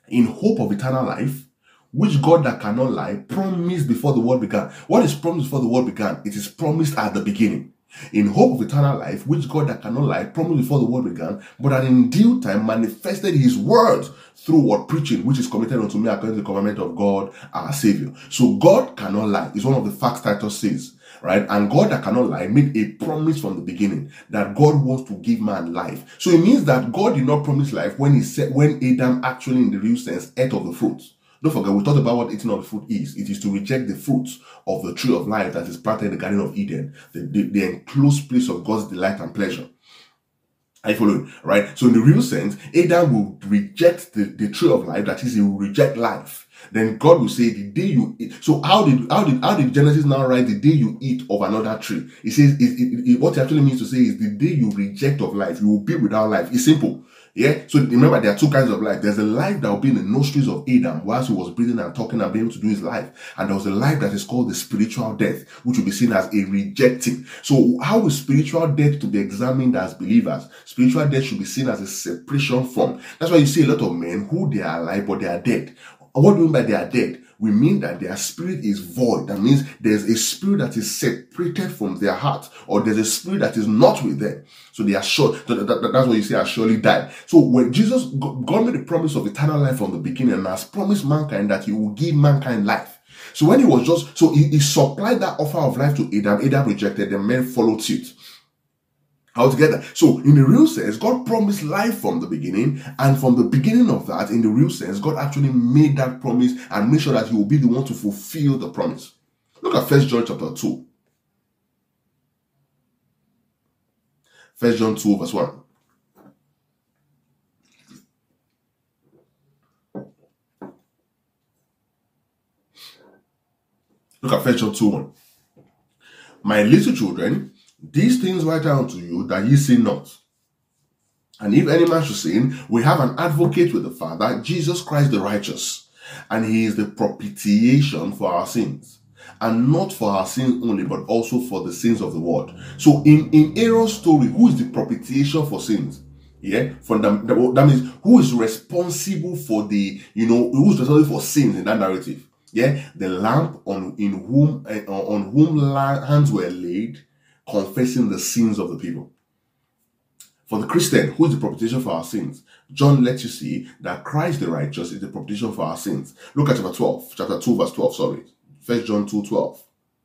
in hope of eternal life, which God that cannot lie promised before the world began. What is promised before the world began? It is promised at the beginning. In hope of eternal life, which God that cannot lie promised before the world began, but that in due time manifested his word through what preaching, which is committed unto me according to the commandment of God, our Savior. So God cannot lie is one of the facts Titus says, right? And God that cannot lie made a promise from the beginning that God wants to give man life. So it means that God did not promise life when he said, when Adam actually in the real sense ate of the fruit. Don't forget, we talked about what eating of the fruit is. It is to reject the fruits of the tree of life that is planted in the Garden of Eden, the enclosed place of God's delight and pleasure. Are you following? Right? So in the real sense, Adam will reject the tree of life, that is, he will reject life. Then God will say, the day you eat. So how did Genesis now write the day you eat of another tree? It says, what it actually means to say is the day you reject of life, you will be without life. It's simple. Yeah. So remember, there are two kinds of life. There's a life that will be in the nostrils of Adam whilst he was breathing and talking and being able to do his life. And there was a life that is called the spiritual death, which will be seen as a rejecting. So how is spiritual death to be examined as believers? Spiritual death should be seen as a separation from. That's why you see a lot of men who they are alive, but they are dead. What do we mean by they are dead? We mean that their spirit is void. That means there's a spirit that is separated from their heart, or there's a spirit that is not with them. So they are sure. That's what you say, are surely died. So when God made a promise of eternal life from the beginning and has promised mankind that he will give mankind life. So when he supplied that offer of life to Adam, Adam rejected, the men followed suit. Altogether. So in the real sense, God promised life from the beginning, and from the beginning of that, in the real sense, God actually made that promise and made sure that he will be the one to fulfill the promise. Look at 1 John chapter 2. 1 John 2 verse 1. Look at 1 John 2 1. My little children, these things write I unto you, that ye sin not. And if any man should sin, we have an advocate with the Father, Jesus Christ the righteous. And he is the propitiation for our sins. And not for our sins only, but also for the sins of the world. So in Aaron's story, who is the propitiation for sins? Yeah, that means who is responsible for who's responsible for sins in that narrative? Yeah, the lamb on whom hands were laid, confessing the sins of the people. For the Christian, who is the propitiation for our sins? John lets you see that Christ the righteous is the propitiation for our sins. Look at chapter 2 verse 12, sorry. 1 John 2:12.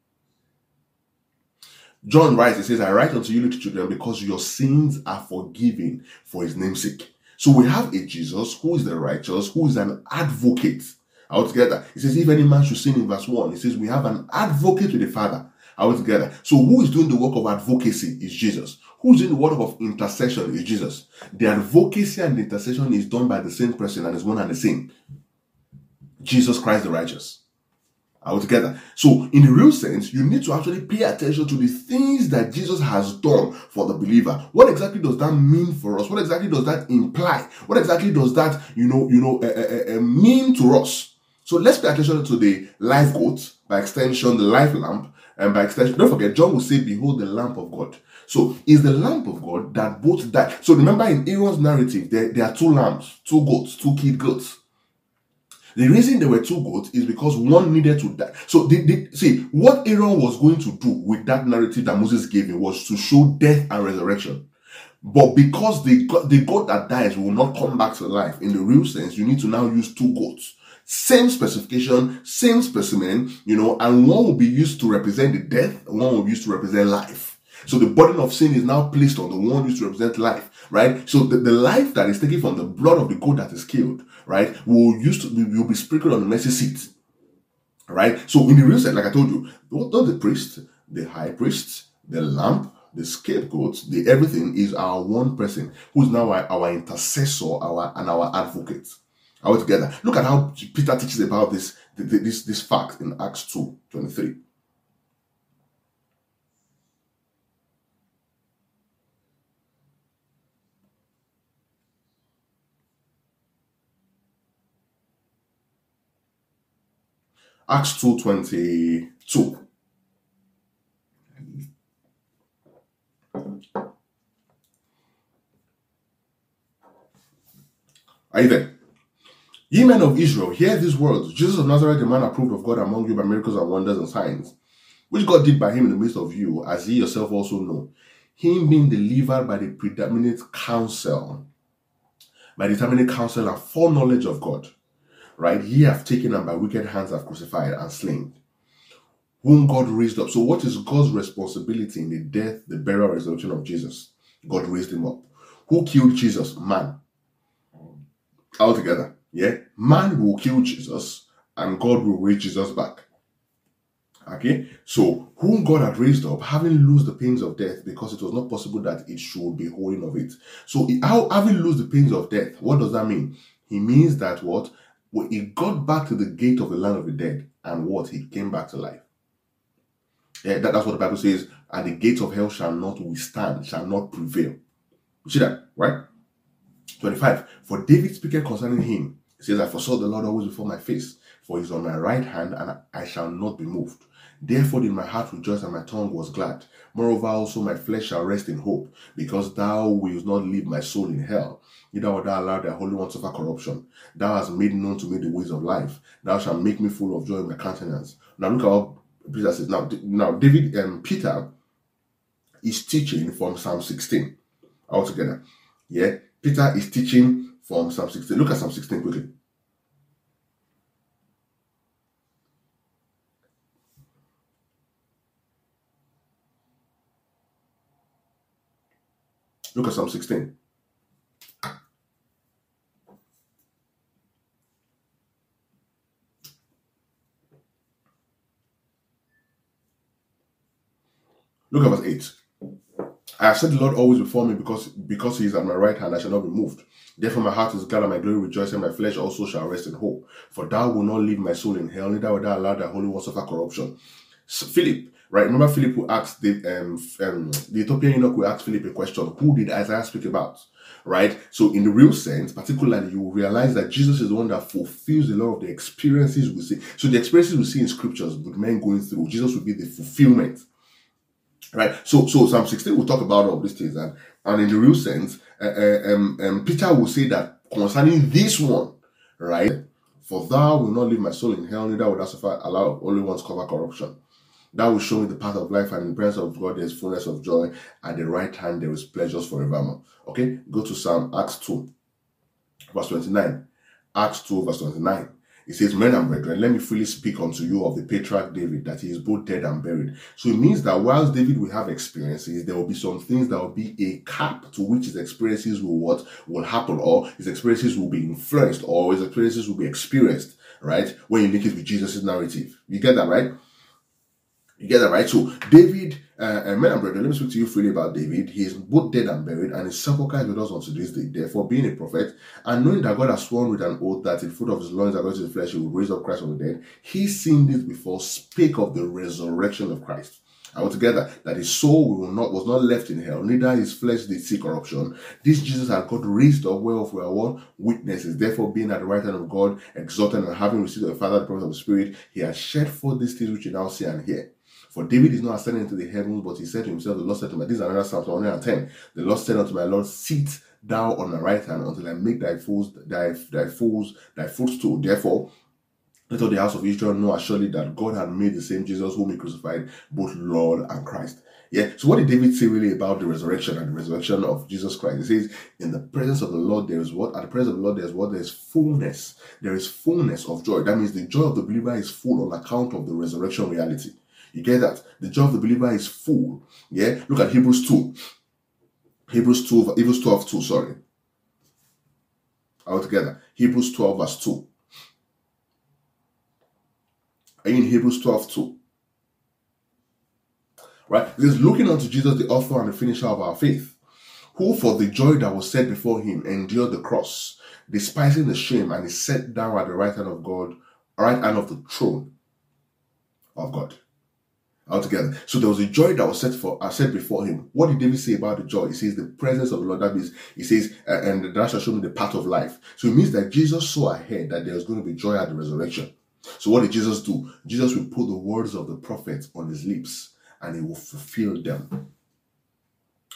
John writes, he says, I write unto you little children because your sins are forgiven for his name's sake. So we have a Jesus who is the righteous, who is an advocate. Altogether, he says, if any man should sin, in verse 1, he says, we have an advocate with the Father. Altogether. So who is doing the work of advocacy is Jesus. Who's doing the work of intercession is Jesus. The advocacy and the intercession is done by the same person and is one and the same. Jesus Christ the righteous. Altogether. So in the real sense, you need to actually pay attention to the things that Jesus has done for the believer. What exactly does that mean for us? What exactly does that imply? What exactly does that mean to us? So let's pay attention to the life goat, by extension the life lamp, and by extension, don't forget, John will say, behold the lamp of God. So is the lamp of God that both died. So remember in Aaron's narrative, there are two lambs, two goats, two kid goats. The reason there were two goats is because one needed to die. So see, what Aaron was going to do with that narrative that Moses gave him was to show death and resurrection. But because the goat that dies will not come back to life, in the real sense, you need to now use two goats. Same specification, same specimen, and one will be used to represent the death, and one will be used to represent life. So the burden of sin is now placed on the one used to represent life, right? So the life that is taken from the blood of the goat that is killed, right, will be sprinkled on the mercy seat, right? So in the real sense, like I told you, not the priest, the high priest, the lamb, the scapegoat, the everything is our one person who is now our intercessor, our advocate. All together. Look at how Peter teaches about this fact in Acts 2:23. Acts 2:22. Are you there? Ye men of Israel, hear these words. Jesus of Nazareth, a man approved of God among you by miracles and wonders and signs, which God did by him in the midst of you, as ye yourself also know. Him being delivered by the predeterminate counsel and foreknowledge of God, right? Ye have taken and by wicked hands have crucified and slain, whom God raised up. So what is God's responsibility in the death, the burial, and resurrection of Jesus? God raised him up. Who killed Jesus? Man. Altogether. Yeah? Man will kill Jesus and God will raise Jesus back. Okay? So, whom God had raised up, having loosed the pains of death, because it was not possible that it should be holding of it. So, having loosed the pains of death, what does that mean? He means that what? When he got back to the gate of the land of the dead, and what? He came back to life. Yeah, that's what the Bible says. And the gates of hell shall not withstand, shall not prevail. You see that, right? 25. For David speaking concerning him, he says, I foresaw the Lord always before my face, for he is on my right hand, and I shall not be moved. Therefore did my heart rejoice, and my tongue was glad. Moreover also my flesh shall rest in hope, because thou wilt not leave my soul in hell, neither wilt thou allow thy Holy One to suffer corruption. Thou hast made known to me the ways of life. Thou shalt make me full of joy in my countenance. Now look at what Peter says. Now Peter is teaching from Psalm 16 altogether. Yeah, Peter is teaching from Psalm 16. Look at Psalm 16 quickly. Look at Psalm 16. Look at verse 8. I have set the Lord always before me, because he is at my right hand, I shall not be moved. Therefore my heart is glad and my glory rejoices, and my flesh also shall rest in hope. For thou wilt not leave my soul in hell, neither wilt thou allow thy Holy One to suffer corruption. So Philip, right? Remember Philip who asked the Ethiopian eunuch who asked Philip a question. Who did Isaiah speak about? Right? So in the real sense, particularly, you will realize that Jesus is the one that fulfills a lot of the experiences we see. So the experiences we see in scriptures with men going through, Jesus will be the fulfillment. Right, so Psalm 16 will talk about all these things, and in the real sense, Peter will say that concerning this one, right? For thou will not leave my soul in hell, neither will thou suffer, allow only one to cover corruption. Thou will show me the path of life, and in the presence of God there is fullness of joy, at the right hand there is pleasures forevermore. Okay, go to Acts 2, verse 29. Acts 2, verse 29. It says, men and brethren, let me freely speak unto you of the patriarch David, that he is both dead and buried. So it means that whilst David will have experiences, there will be some things that will be a cap to which his experiences will happen, or his experiences will be influenced, or his experiences will be experienced, right? When you link it with Jesus' narrative. You get that, right? You get that, right? So David, men and brethren, let me speak to you freely about David. He is both dead and buried, and his sepulchre is with us unto this day. Therefore, being a prophet, and knowing that God has sworn with an oath that in the fruit of his loins according to the flesh he will raise up Christ from the dead, he, seeing this before, spake of the resurrection of Christ. Altogether, that his soul was not left in hell, neither his flesh did see corruption. This Jesus had God raised up, whereof we are what? Witnesses. Therefore, being at the right hand of God, exalted, and having received of the Father the promise of the Spirit, he has shed forth these things which you now see and hear. For David is not ascending into the heavens, but he said to himself, the Lord said to my, this is another Psalm 110. The Lord said unto my Lord, sit thou on my right hand until I make thy foes thy footstool. Therefore, let all the house of Israel know assuredly that God had made the same Jesus whom he crucified, both Lord and Christ. Yeah. So what did David say really about the resurrection and the resurrection of Jesus Christ? He says, in the presence of the Lord there is what? At the presence of the Lord there is what? There is fullness. There is fullness of joy. That means the joy of the believer is full on account of the resurrection reality. You get that? The joy of the believer is full. Yeah? Look at Hebrews 2. Hebrews 12, 2, sorry. All together. Hebrews 12, verse 2. Are you in Hebrews 12, 2? Right? It is looking unto Jesus, the author and the finisher of our faith, who for the joy that was set before him endured the cross, despising the shame, and is set down at the right hand of God, right hand of the throne of God. Altogether. So there was a joy that was set before him. What did David say about the joy? He says the presence of the Lord. That means he says, and that shall show me the path of life. So it means that Jesus saw ahead that there was going to be joy at the resurrection. So what did Jesus do? Jesus will put the words of the prophets on his lips and he will fulfill them.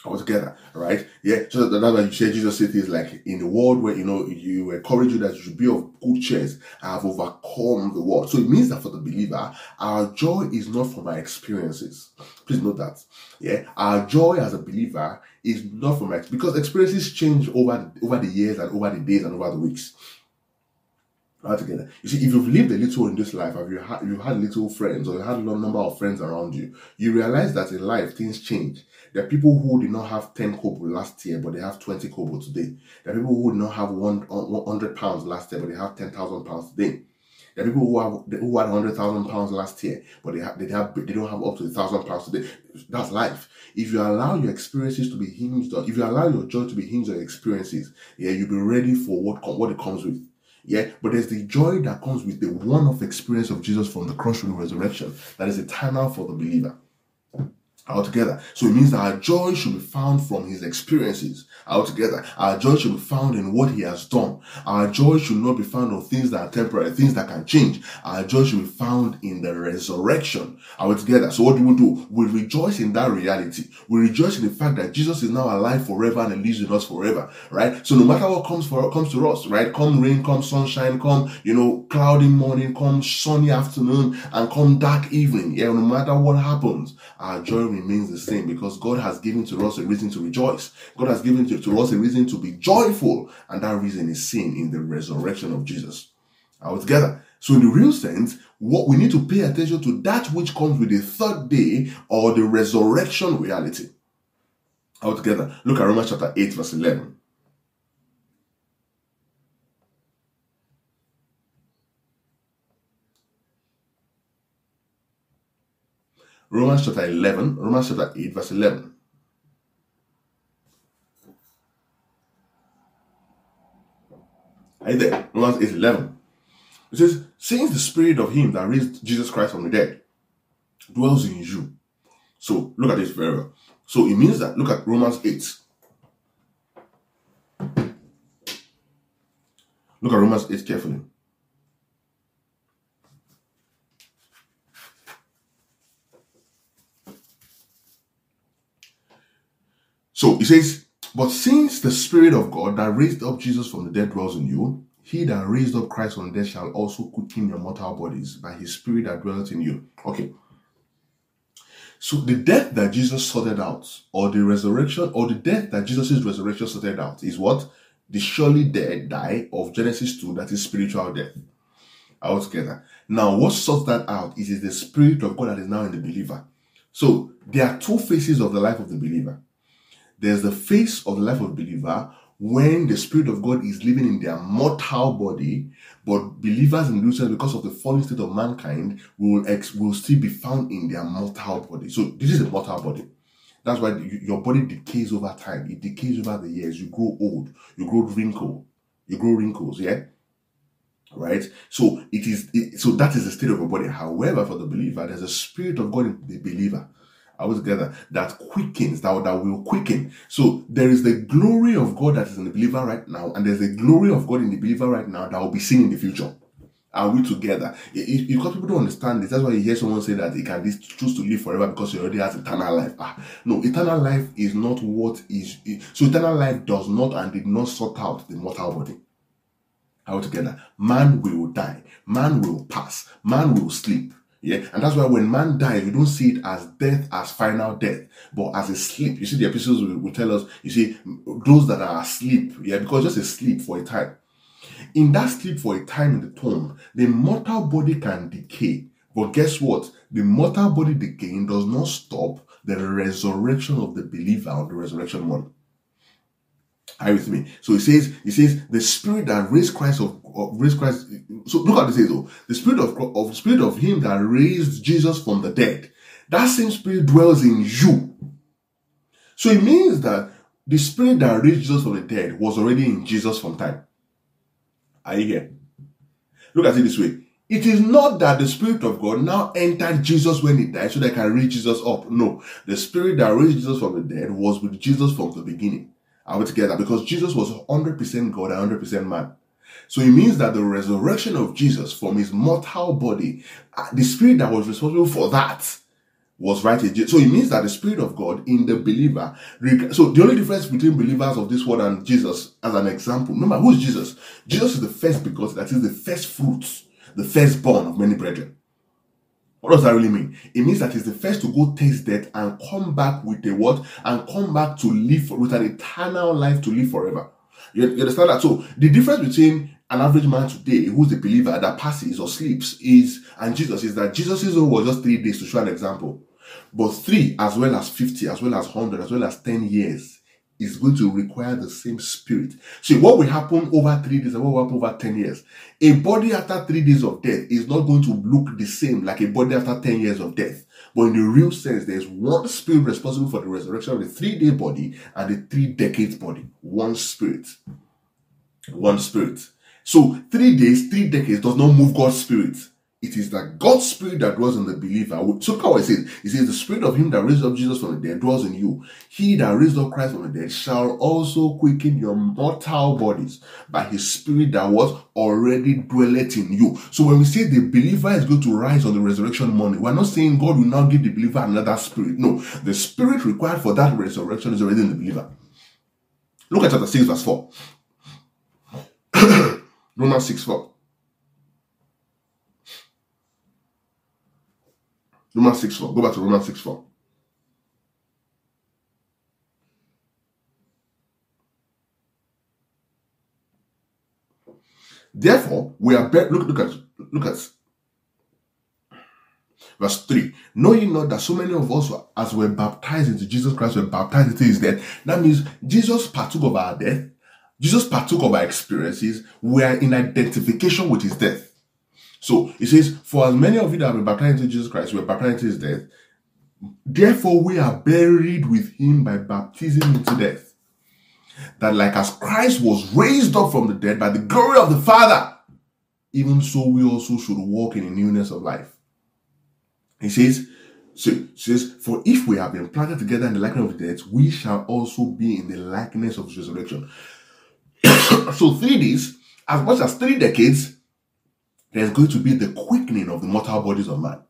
all together, right? Yeah. So that's why you say Jesus said things like, in the world where you encourage you that you should be of good cheer, I have overcome the world. So it means that for the believer, our joy is not from our experiences. Please note that. Yeah, our joy as a believer is not from because experiences change over the years and over the days and over the weeks. All together. You see, if you've lived a little in this life, you've had little friends, or you had a lot number of friends around you, you realize that in life things change. There are people who did not have 10 kobo last year, but they have 20 kobo today. There are people who did not have 100 pounds last year, but they have 10,000 pounds today. There are people who had 100,000 pounds last year, but they don't have up to 1,000 pounds today. That's life. If you allow your experiences to be hinged on, if you allow your joy to be hinged on experiences, yeah, you'll be ready for what it comes with. Yeah, but there's the joy that comes with the one-off experience of Jesus from the cross and resurrection that is eternal for the believer. Altogether. So it means that our joy should be found from his experiences. Altogether. Our joy should be found in what he has done. Our joy should not be found on things that are temporary, things that can change. Our joy should be found in the resurrection. Altogether. So what do? We rejoice in that reality. We rejoice in the fact that Jesus is now alive forever and lives in us forever. Right? So no matter what comes to us, right? Come rain, come sunshine, come, cloudy morning, come sunny afternoon, and come dark evening. Yeah, no matter what happens, our joy remains the same, because God has given to us a reason to rejoice. God has given to us a reason to be joyful, and that reason is seen in the resurrection of Jesus. All together. So in the real sense, what we need to pay attention to that which comes with the third day, or the resurrection reality. All together. Look at Romans chapter 8 verse 11. Romans chapter 8 verse 11. Are you there? Romans 8 11. It says, since the spirit of him that raised Jesus Christ from the dead dwells in you. So look at this very well. So it means that, look at Romans 8. Look at Romans 8 carefully. So it says, but since the Spirit of God that raised up Jesus from the dead dwells in you, he that raised up Christ from the dead shall also quicken your mortal bodies by his Spirit that dwelleth in you. Okay. So the death that Jesus sorted out, or the resurrection, or the death that Jesus' resurrection sorted out, is what? The surely dead die of Genesis 2, that is spiritual death. Altogether. Now, what sorts that out is the Spirit of God that is now in the believer. So there are two phases of the life of the believer. There's the phase of the life of the believer when the Spirit of God is living in their mortal body, but believers in Jerusalem, because of the fallen state of mankind, will still be found in their mortal body. So this is a mortal body. That's why your body decays over time. It decays over the years. You grow old. You grow wrinkles, yeah? Right? So so that is the state of your body. However, for the believer, there's a Spirit of God in the believer. Altogether, that quickens, that will quicken. So there is the glory of God that is in the believer right now, and there's the glory of God in the believer right now that will be seen in the future. Are we together? Because people don't understand this, that's why you hear someone say that he can choose to live forever because he already has eternal life. No, eternal life is not what is. So eternal life does not and did not sort out the mortal body. Altogether, man will die, man will pass, man will sleep. Yeah, and that's why when man dies, we don't see it as death, as final death, but as a sleep. You see, the episodes will tell us, you see, those that are asleep, yeah, because just a sleep for a time. In that sleep for a time in the tomb, the mortal body can decay. But guess what? The mortal body decaying does not stop the resurrection of the believer on the resurrection one. Are you with me? So it says the Spirit that raised Christ raised Christ. So look at this, though. The Spirit of him that raised Jesus from the dead. That same Spirit dwells in you. So it means that the Spirit that raised Jesus from the dead was already in Jesus from time. Are you here? Look at it this way. It is not that the Spirit of God now entered Jesus when he died so that he can raise Jesus up. No. The Spirit that raised Jesus from the dead was with Jesus from the beginning. Are we together? Because Jesus was 100% God and 100% man. So it means that the resurrection of Jesus from his mortal body, the Spirit that was responsible for that was right. So it means that the Spirit of God in the believer. So the only difference between believers of this world and Jesus, as an example, remember, who is Jesus? Jesus is the first begotten, that is the first fruits, the firstborn of many brethren. What does that really mean? It means that he's the first to go taste death and come back with a what? And come back to live with an eternal life to live forever. You understand that? So the difference between an average man today who's a believer that passes or sleeps and Jesus is that Jesus' own was just 3 days, to show an example. But 3 as well as 50, as well as 100, as well as 10 years is going to require the same Spirit. So what will happen over 3 days and what will happen over 10 years? A body after 3 days of death is not going to look the same like a body after 10 years of death. But in the real sense, there's one Spirit responsible for the resurrection of the 3-day body and the 3 decades body. One Spirit. One Spirit. So 3 days, 3 decades does not move God's Spirit. It is that God's Spirit that dwells in the believer. So look how it says. It says, the Spirit of him that raised up Jesus from the dead dwells in you. He that raised up Christ from the dead shall also quicken your mortal bodies by his Spirit that was already dwelleth in you. So when we say the believer is going to rise on the resurrection morning, we're not saying God will now give the believer another spirit. No, the Spirit required for that resurrection is already in the believer. Look at chapter 6 verse 4. Romans 6:4. Romans 6:4. Go back to Romans 6:4. Therefore, we are look at verse 3. Know ye not that so many of us, as were baptized into Jesus Christ, were baptized into his death? That means Jesus partook of our death. Jesus partook of our experiences. We are in identification with his death. So it says, for as many of you that have been baptized into Jesus Christ, were baptized into his death. Therefore, we are buried with him by baptism into death. That like as Christ was raised up from the dead by the glory of the Father, even so we also should walk in the newness of life. He says, for if we have been planted together in the likeness of the dead, we shall also be in the likeness of his resurrection. So 3 days, as much as 3 decades, there's going to be the quickening of the mortal bodies of man.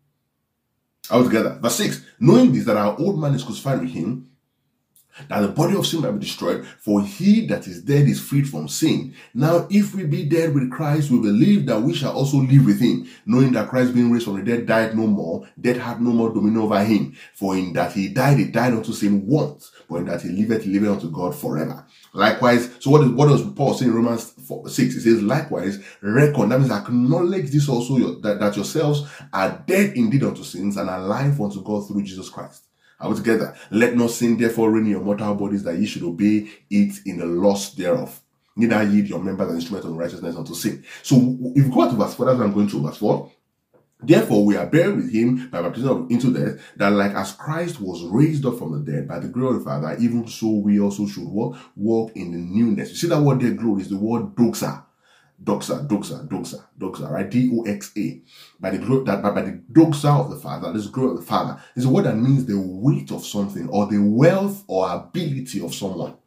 Altogether. Verse 6. Knowing this, that our old man is crucified with him, that the body of sin might be destroyed, for he that is dead is freed from sin. Now, if we be dead with Christ, we believe that we shall also live with him, knowing that Christ being raised from the dead died no more, death had no more dominion over him. For in that he died unto sin once, but in that he liveth unto God forever. Likewise, so what does Paul say in Romans 6? It says, likewise, reckon, that means acknowledge this also, that yourselves are dead indeed unto sins and alive unto God through Jesus Christ. Altogether, let not sin therefore reign in your mortal bodies, that ye should obey it in the lust thereof. Neither yield your members an instrument of righteousness unto sin. So if you go to verse 4, that's what I'm going to verse 4. Therefore, we are buried with him by baptism into death, that like as Christ was raised up from the dead by the glory of the Father, even so we also should walk in the newness. You see that word there, glory, is the word doxa. Doxa, right? D-O-X-A. By the doxa of the Father, this glory of the Father, is a word that means the weight of something or the wealth or ability of someone.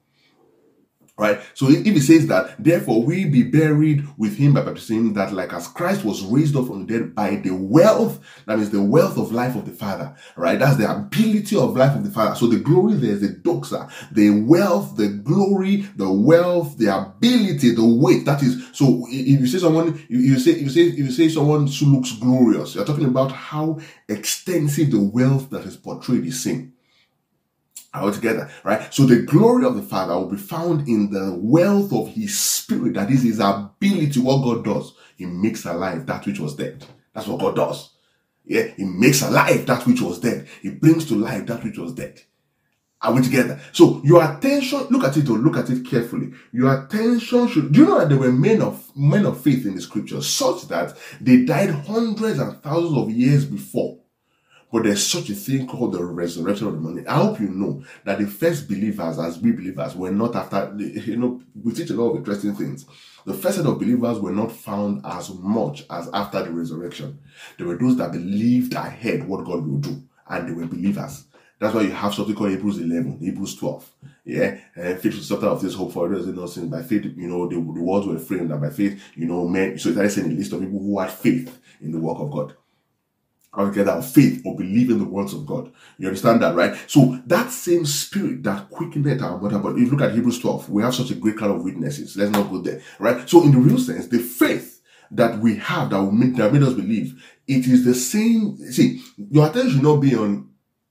Right? So if it says that, therefore we be buried with him by baptism, that like as Christ was raised up from the dead by the wealth, that means the wealth of life of the Father, right? That's the ability of life of the Father. So the glory there is the doxa, the wealth, the glory, the wealth, the ability, the weight. That is, so if you say someone, you say someone who looks glorious, you're talking about how extensive the wealth that is portrayed is seen. Altogether, right? So the glory of the Father will be found in the wealth of his Spirit, that is his ability. What God does, he makes alive that which was dead. That's what God does. Yeah, he makes alive that which was dead. He brings to life that which was dead. Are we together? So your attention, look at it carefully. Your attention should, do you know that there were men of faith in the scriptures, such that they died hundreds and thousands of years before? But there's such a thing called the resurrection of the morning. I hope you know that the first believers, as we believers, were not after, we teach a lot of interesting things. The first set of believers were not found as much as after the resurrection. There were those that believed ahead what God will do, and they were believers. That's why you have something called Hebrews 11, Hebrews 12. Yeah, faith is the substance of this hope for others, since by faith, the worlds were framed, and by faith, men. So that is in a list of people who had faith in the work of God. Together, of faith or believe in the words of God. You understand that, right? So that same spirit that quickened our mother, but if you look at Hebrews 12, we have such a great cloud of witnesses. Let's not go there, right? So in the real sense, the faith that we have that made us believe, it is the same. See, your attention should not be on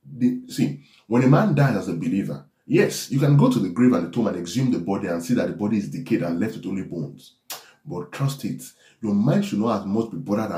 when a man dies as a believer, yes, you can go to the grave and the tomb and exhume the body and see that the body is decayed and left with only bones. But trust it, your mind should not as much be bothered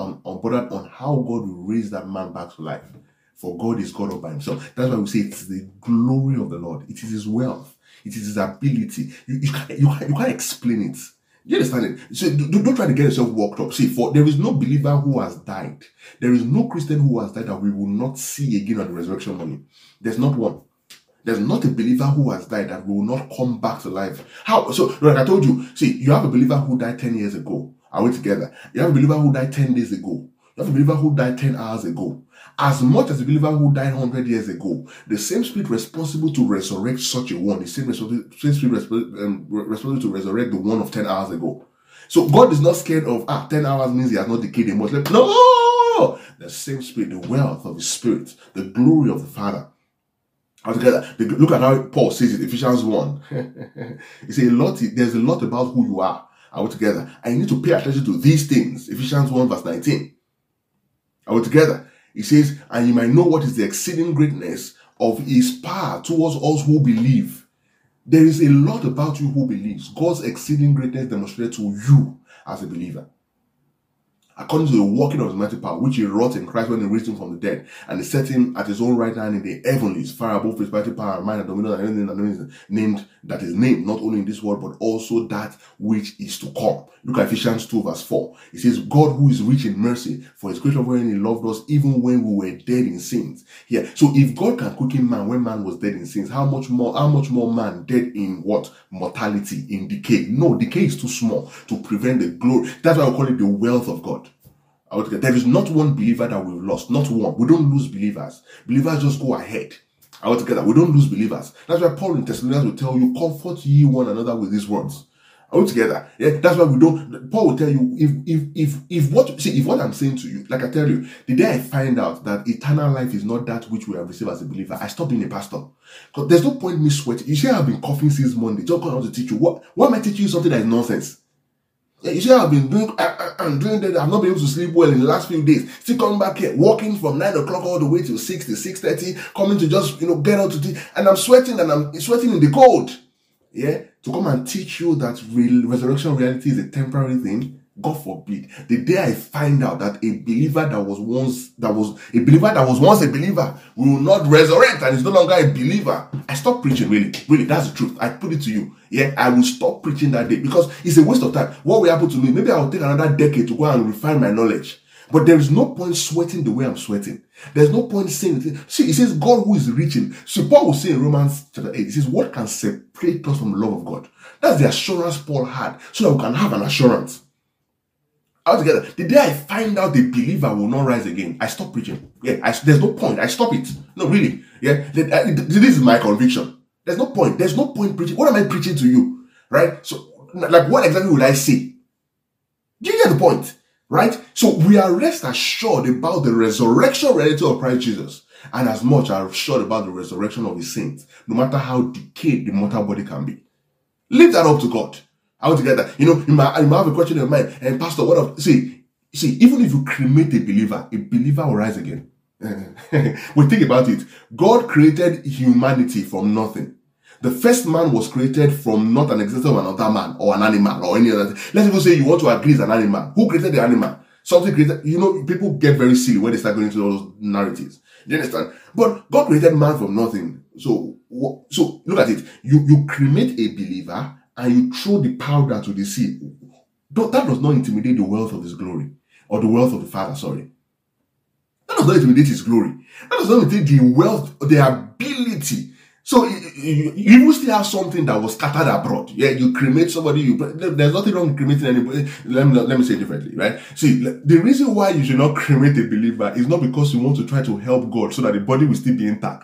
on how God will raise that man back to life. For God is God all by himself. That's why we say it's the glory of the Lord. It is his wealth. It is his ability. You can't explain it. You understand it? So don't try to get yourself worked up. See, for there is no believer who has died. There is no Christian who has died that we will not see again on the resurrection morning. There's not one. There's not a believer who has died that will not come back to life. How? So, like I told you, see, you have a believer who died 10 years ago. Are we together? You have a believer who died 10 days ago. You have a believer who died 10 hours ago. As much as the believer who died 100 years ago, the same spirit responsible to resurrect such a one, the same spirit responsible to resurrect the one of 10 hours ago. So God is not scared of, 10 hours means he has not decayed much. No! The same spirit, the wealth of his spirit, the glory of the Father. Altogether, look at how Paul says it, Ephesians 1. He says there's a lot about who you are. Altogether, and you need to pay attention to these things. Ephesians 1 verse 19. Altogether, he says, and you might know what is the exceeding greatness of his power towards us who believe. There is a lot about you who believes. God's exceeding greatness demonstrated to you as a believer. According to the working of his mighty power, which he wrought in Christ when he raised him from the dead, and he set him at his own right hand in the heavenlies, far above his mighty power and might and dominion and anything named that is named, not only in this world, but also that which is to come. Look at Ephesians 2 verse 4. It says, God who is rich in mercy, for his great love wherein he loved us, even when we were dead in sins. Yeah. So if God can quicken man when man was dead in sins, how much more man dead in what? Mortality, in decay. No, decay is too small to prevent the glory. That's why I call it the wealth of God. There is not one believer that we've lost. Not one. We don't lose believers. Believers just go ahead. Altogether, we don't lose believers. That's why Paul in Thessalonians will tell you, comfort ye one another with these words. Altogether, yeah. That's why we don't. Paul will tell you if what I'm saying to you, like I tell you, the day I find out that eternal life is not that which we have received as a believer, I stop being a pastor. Because there's no point in me sweating. You see, I've been coughing since Monday. Just going on to teach you. Why am I teaching you something that is nonsense? You see, I've been doing that. I've not been able to sleep well in the last few days. Still coming back here, walking from 9 o'clock all the way till 6 to 6:30, coming to just, get out to tea. And I'm sweating in the cold. Yeah. To come and teach you that resurrection reality is a temporary thing. God forbid. The day I find out that a believer that was once a believer will not resurrect and is no longer a believer, I stop preaching. Really, that's the truth. I put it to you. Yeah, I will stop preaching that day because it's a waste of time. What will happen to me? Maybe I'll take another decade to go and refine my knowledge. But there is no point sweating the way I'm sweating. There's no point saying it. See, it says God who is reaching. So Paul will say in Romans chapter 8, it says, what can separate us from the love of God? That's the assurance Paul had, so that we can have an assurance. Altogether, the day I find out the believer will not rise again, I stop preaching. Yeah, there's no point. I stop it. No, really. Yeah, this is my conviction. There's no point. There's no point preaching. What am I preaching to you? Right? So, like, what exactly will I say? Do you get the point? Right? So we are rest assured about the resurrection reality of Christ Jesus, and as much are assured about the resurrection of his saints, no matter how decayed the mortal body can be. Leave that up to God. Altogether, you might have a question in your mind, and Pastor, what of see, even if you cremate a believer will rise again. We think about it. God created humanity from nothing. The first man was created from not an existence of another man or an animal or any other thing. Let's even say you want to agree it's an animal. Who created the animal? Something created. People get very silly when they start going into all those narratives. Do you understand? But God created man from nothing. So look at it. You cremate a believer and you throw the powder to the sea. That does not intimidate the wealth of his glory or the wealth of the Father. Sorry. That does not intimidate his glory. That does not intimidate the wealth, the ability. So you will still have something that was scattered abroad. Yeah, you cremate somebody. There's nothing wrong with cremating anybody. Let me say it differently, right? See, the reason why you should not cremate a believer is not because you want to try to help God so that the body will still be intact.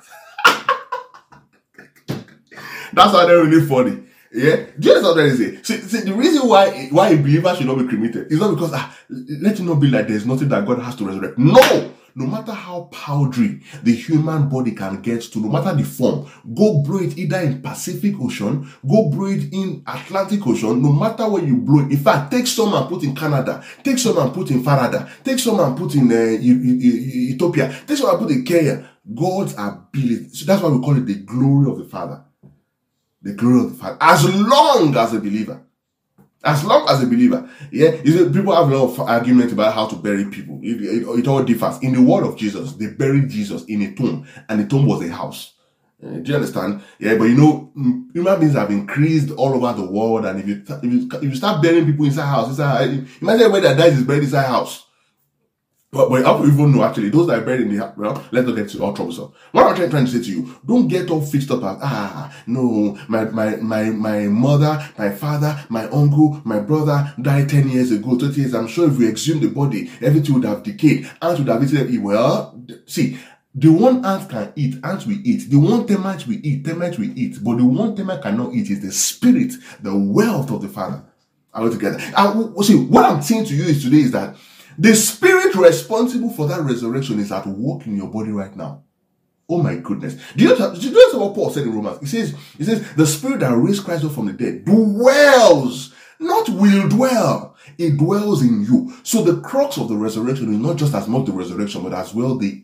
That's why they're really funny. Yeah, do you understand what I'm saying? See, the reason why a believer should not be cremated is not because let it not be like there's nothing that God has to resurrect. No, no matter how powdery the human body can get to, no matter the form, go blow it either in Pacific Ocean, go blow it in Atlantic Ocean, no matter where you blow it. In fact, take some and put in Canada, take some and put in Farada, take some and put in Ethiopia, take some and put in Kenya. God's ability. So that's why we call it the glory of the Father. The glory of the Father. As long as a believer. As long as a believer. Yeah. People have a lot of argument about how to bury people. It all differs. In the word of Jesus, they buried Jesus in a tomb. And the tomb was a house. Do you understand? Yeah, but human beings have increased all over the world. And if you start burying people inside house, imagine where that dies is buried inside house. But how do you even know, actually, those that are buried in the house, well, let's not get all troublesome. What I'm trying to say to you, don't get all fixed up as, no, my mother, my father, my uncle, my brother died 10 years ago, 20 years. I'm sure if we exhume the body, everything would have decayed. Ants would have eaten it. Well, see, the one ant can eat, ants we eat. The one termite we eat, termite we eat. But the one termite cannot eat is the spirit, the wealth of the Father. All together. And see, what I'm saying to you is today is that the spirit responsible for that resurrection is at work in your body right now. Oh my goodness. Do you know what Paul said in Romans? He says, the spirit that raised Christ up from the dead dwells, not will dwell. It dwells in you. So the crux of the resurrection is not just as much the resurrection, but as well the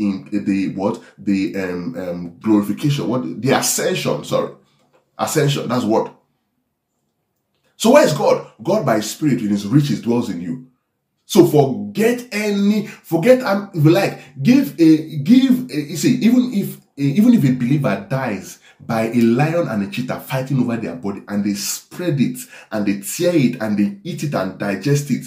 glorification, the ascension, Ascension, that's what. So where is God? God by his spirit in his riches dwells in you. So forget if you like, you see, even if a believer dies by a lion and a cheetah fighting over their body, and they spread it and they tear it and they eat it and digest it,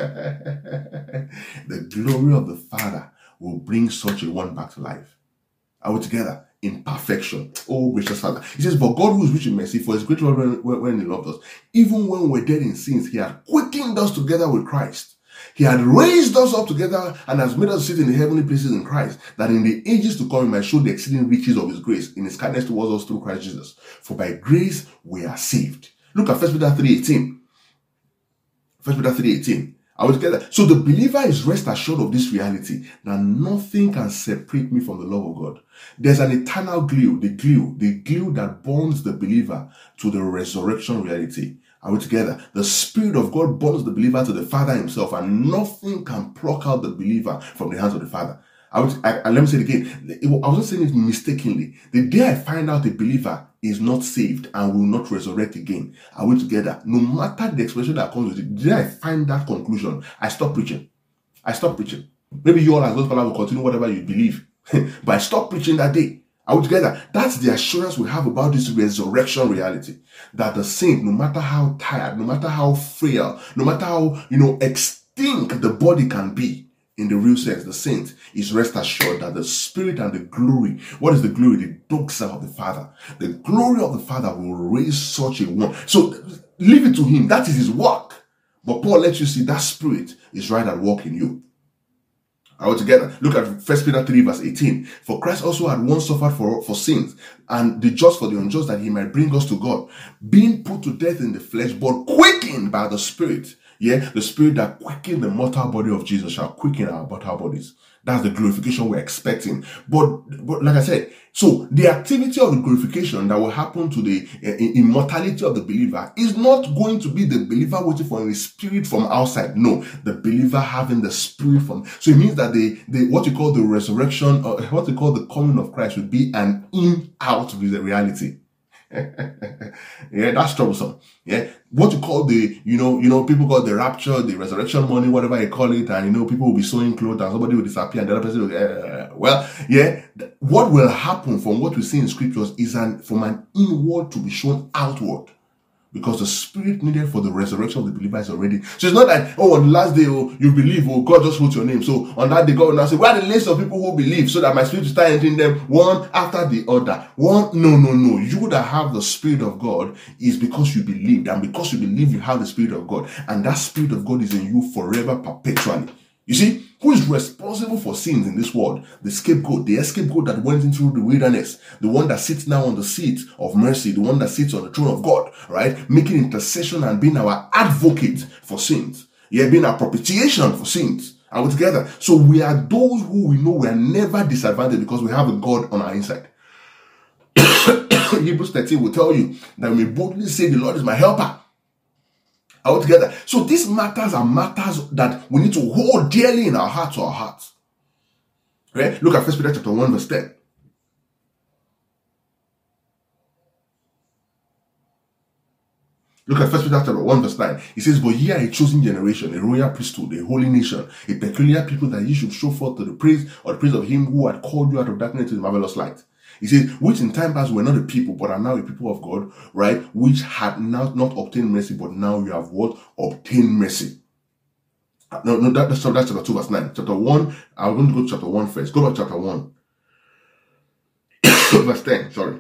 the glory of the Father will bring such a one back to life. Are we together? In perfection. Oh, gracious Father. He says, but God who is rich in mercy, for his great love when he loved us, even when we're dead in sins, he had quickened us together with Christ. He had raised us up together and has made us sit in the heavenly places in Christ, that in the ages to come he might show the exceeding riches of his grace in his kindness towards us through Christ Jesus. For by grace we are saved. Look at 1 Peter 3:18. 1 Peter 3:18. Are we together? So the believer is rest assured of this reality, that nothing can separate me from the love of God. There's an eternal glue, the glue that bonds the believer to the resurrection reality. Are we together? The Spirit of God bonds the believer to the Father himself, and nothing can pluck out the believer from the hands of the Father. Let me say it again. I wasn't saying it mistakenly. The day I find out a believer is not saved and will not resurrect again, are we together? No matter the expression that comes with it, the day I find that conclusion, I stop preaching. Maybe you all as those will continue whatever you believe. But I stopped preaching that day. Are we together? That's the assurance we have about this resurrection reality. That the saint, no matter how tired, no matter how frail, no matter how, extinct the body can be, in the real sense, the saint is rest assured that the spirit and the glory, what is the glory? The doxa of the Father. The glory of the Father will raise such a one. So leave it to him. That is his work. But Paul lets you see that spirit is right at work in you. All together. Look at 1 Peter 3 verse 18. For Christ also had once suffered for sins, and the just for the unjust, that he might bring us to God, being put to death in the flesh, but quickened by the Spirit. Yeah, the Spirit that quickened the mortal body of Jesus shall quicken our mortal bodies. That's the glorification we're expecting. But like I said, so the activity of the glorification that will happen to the immortality of the believer is not going to be the believer waiting for the Spirit from outside. No, the believer having the Spirit from. So it means that the what you call the resurrection, or what you call the coming of Christ, would be an in-out reality. Yeah, that's troublesome. Yeah, what you call the, people call the rapture, the resurrection morning, whatever you call it, and people will be sewing clothes and somebody will disappear and the other person will, what will happen from what we see in scriptures is from an inward to be shown outward. Because the spirit needed for the resurrection of the believer is already. So it's not like, on the last day, you believe, God just wrote your name. So on that day, God will now say, where are the list of people who believe, so that my spirit will start entering them one after the other. No. You that have the Spirit of God is because you believed. And because you believe, you have the Spirit of God. And that Spirit of God is in you forever, perpetually. You see, who is responsible for sins in this world? The scapegoat, the scapegoat that went into the wilderness, the one that sits now on the seat of mercy, the one that sits on the throne of God, right? Making intercession and being our advocate for sins. Yeah, being our propitiation for sins. Are we together? So we are those who we know we are never disadvantaged because we have a God on our inside. Hebrews 13 will tell you that we may boldly say the Lord is my helper. Are we together? So these matters are matters that we need to hold dearly in our heart to our hearts. Right? Look at 1 Peter chapter 1 verse 10. Look at 1 Peter chapter 1 verse 9. It says, but ye are a chosen generation, a royal priesthood, a holy nation, a peculiar people, that ye should show forth to the praise of him who had called you out of darkness to the marvelous light. He says, which in time past were not a people, but are now a people of God, right? Which had not obtained mercy, but now you have what? Obtained mercy. No, that's chapter 2 verse 9. Chapter 1, I'm going to go to chapter 1 first. Go back to chapter 1. Verse 10, sorry.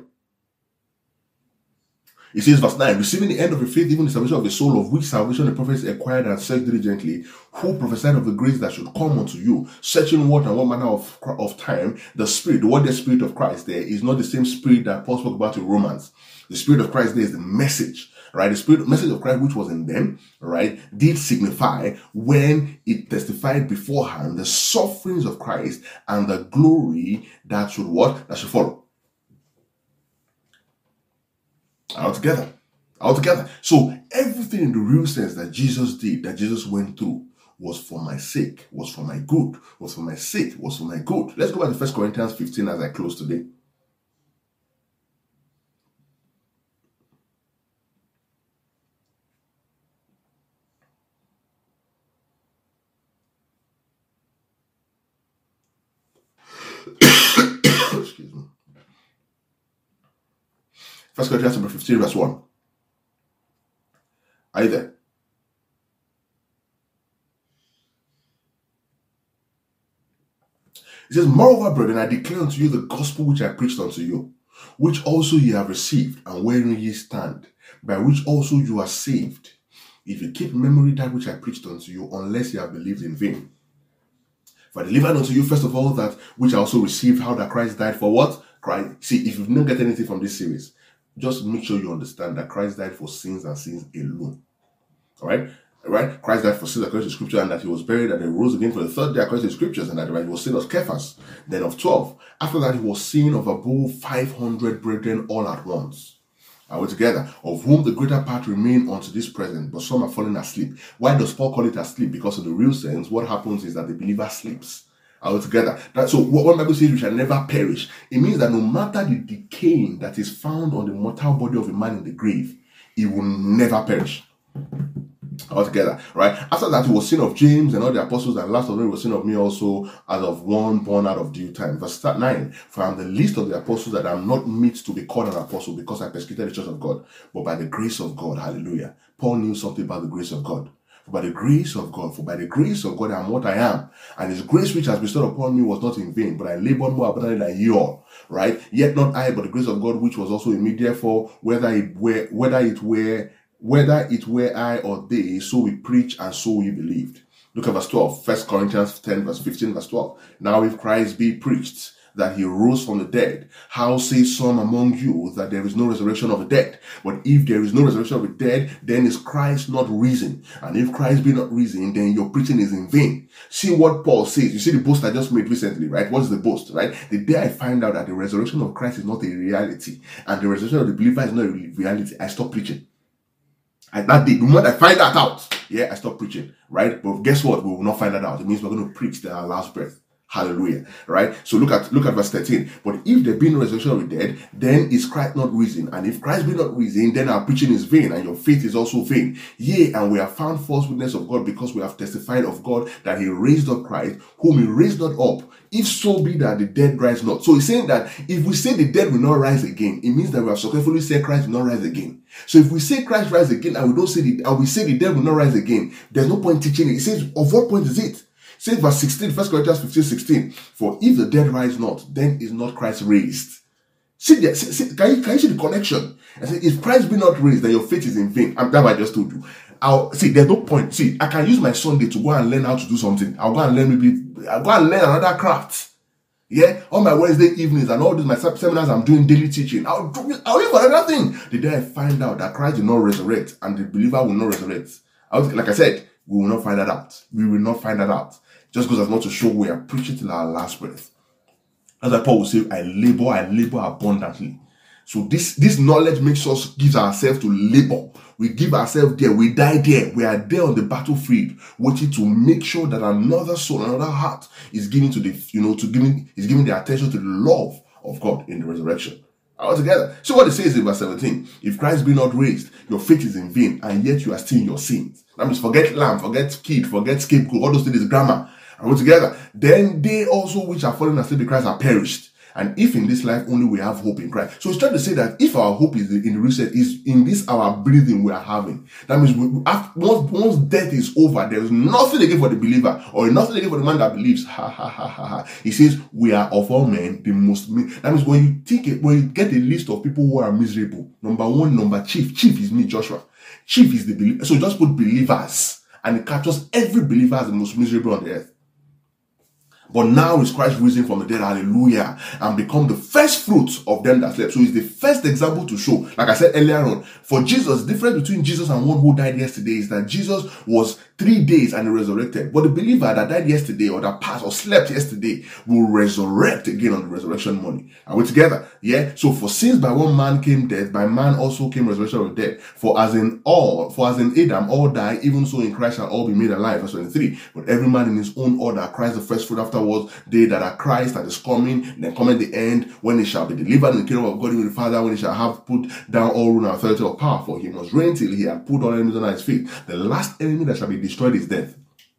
It says, verse 9, receiving the end of your faith, even the salvation of the soul, of which salvation the prophets acquired and searched diligently, who prophesied of the grace that should come unto you, searching what and what manner of time, the Spirit, the word the Spirit of Christ there is not the same Spirit that Paul spoke about in Romans. The Spirit of Christ there is the message, right? The message of Christ which was in them, right, did signify when it testified beforehand the sufferings of Christ and the glory that should what? That should follow. Altogether. So everything in the real sense that Jesus did, that Jesus went through, was for my sake, was for my good, was for my sake, was for my good. Let's go back to 1 Corinthians 15 as I close today. Excuse me. 1 Corinthians chapter 15 verse 1. Are you there? It says, moreover, brethren, I declare unto you the gospel which I preached unto you, which also ye have received, and wherein ye stand, by which also you are saved, if you keep in memory that which I preached unto you, unless ye have believed in vain. For I delivered unto you first of all that which I also received, how that Christ died for what? Christ. See, if you've not get anything from this series, just make sure you understand that Christ died for sins and sins alone. All right? Right? Christ died for sins according to Scripture, and that he was buried and he rose again for the third day according to the Scriptures, and that he was seen of Cephas, then of 12. After that, he was seen of above 500 brethren all at once. Are we together? Of whom the greater part remain unto this present, but some are fallen asleep. Why does Paul call it asleep? Because in the real sense, what happens is that the believer sleeps. Are we together? So what Bible says, we shall never perish. It means that no matter the decaying that is found on the mortal body of a man in the grave, it will never perish. Altogether, right? After that, he was seen of James and all the apostles, and last of them was seen of me also, as of one born out of due time. Verse 9, for I am the least of the apostles, that I am not meet to be called an apostle, because I persecuted the church of God, but by the grace of God. Hallelujah. Paul knew something about the grace of God. For by the grace of God, I am what I am. And his grace which has bestowed upon me was not in vain, but I labored more abundantly than you all. Right? Yet not I, but the grace of God which was also in me. Therefore, whether it were I or they, so we preach and so we believed. Look at verse 12. 1 Corinthians 10 verse 15 verse 12. Now if Christ be preached that he rose from the dead, how say some among you that there is no resurrection of the dead? But if there is no resurrection of the dead, then is Christ not risen? And if Christ be not risen, then your preaching is in vain. See what Paul says. You see the boast I just made recently, right? What is the boast, right? The day I find out that the resurrection of Christ is not a reality, and the resurrection of the believer is not a reality, I stop preaching. And that day, the moment I find that out, I stop preaching, right? But guess what? We will not find that out. It means we're going to preach till our last breath. Hallelujah. Right? So look at verse 13. But if there be no resurrection of the dead, then is Christ not risen? And if Christ be not risen, then our preaching is vain, and your faith is also vain. Yea, and we have found false witness of God, because we have testified of God that he raised up Christ, whom he raised not up, if so be that the dead rise not. So he's saying that if we say the dead will not rise again, it means that we have successfully said Christ will not rise again. So if we say Christ rise again, and we say the dead will not rise again, there's no point teaching it. It says, of what point is it? Say verse 16, 1 Corinthians 15, 16. For if the dead rise not, then is not Christ raised. Can you see the connection? I say, if Christ be not raised, then your faith is in vain. That's what I just told you. There's no point. See, I can use my Sunday to go and learn how to do something. I'll go and learn another craft. Yeah, on my Wednesday evenings and all these my seminars I'm doing daily teaching. I'll do another thing. The day I find out that Christ will not resurrect and the believer will not resurrect. Like I said, We will not find that out. We will not find that out. Just goes as much to show we are preaching till our last breath. As like Paul will say, I labor abundantly. So this knowledge gives ourselves to labor. We give ourselves there. We die there. We are there on the battlefield, waiting to make sure that another soul, another heart is giving to the, is giving the attention to the love of God in the resurrection. All together. So what it says in verse 17, if Christ be not raised, your faith is in vain, and yet you are still in your sins. That means forget lamb, forget kid, forget scapegoat, all those things is grammar. All together. Then they also which are fallen asleep in Christ are perished. And if in this life only we have hope in Christ. So it's trying to say that if our hope is in the reset, is in this our breathing we are having. That means once death is over, there is nothing again for the believer, or nothing again for the man that believes. Ha ha ha ha ha. He says we are of all men the most. That means when you get a list of people who are miserable, chief is me, Joshua. Chief is the believer. So just put believers, and it captures every believer as the most miserable on the earth. But now is Christ risen from the dead, hallelujah, and become the first fruits of them that slept. So he's the first example to show, like I said earlier on, for Jesus, the difference between Jesus and one who died yesterday is that Jesus was 3 days and he resurrected. But the believer that died yesterday or that passed or slept yesterday will resurrect again on the resurrection morning. Are we together? Yeah. So for since by one man came death, by man also came resurrection of the dead. For as in Adam all die, even so in Christ shall all be made alive. Verse 23. But every man in his own order, Christ the first fruit, afterwards they that are Christ that is coming, then cometh the end, when he shall be delivered in the kingdom of God with the Father, when he shall have put down all rule and authority of power. For he must reign till he hath put all enemies under his feet. The last enemy that shall be destroyed is death.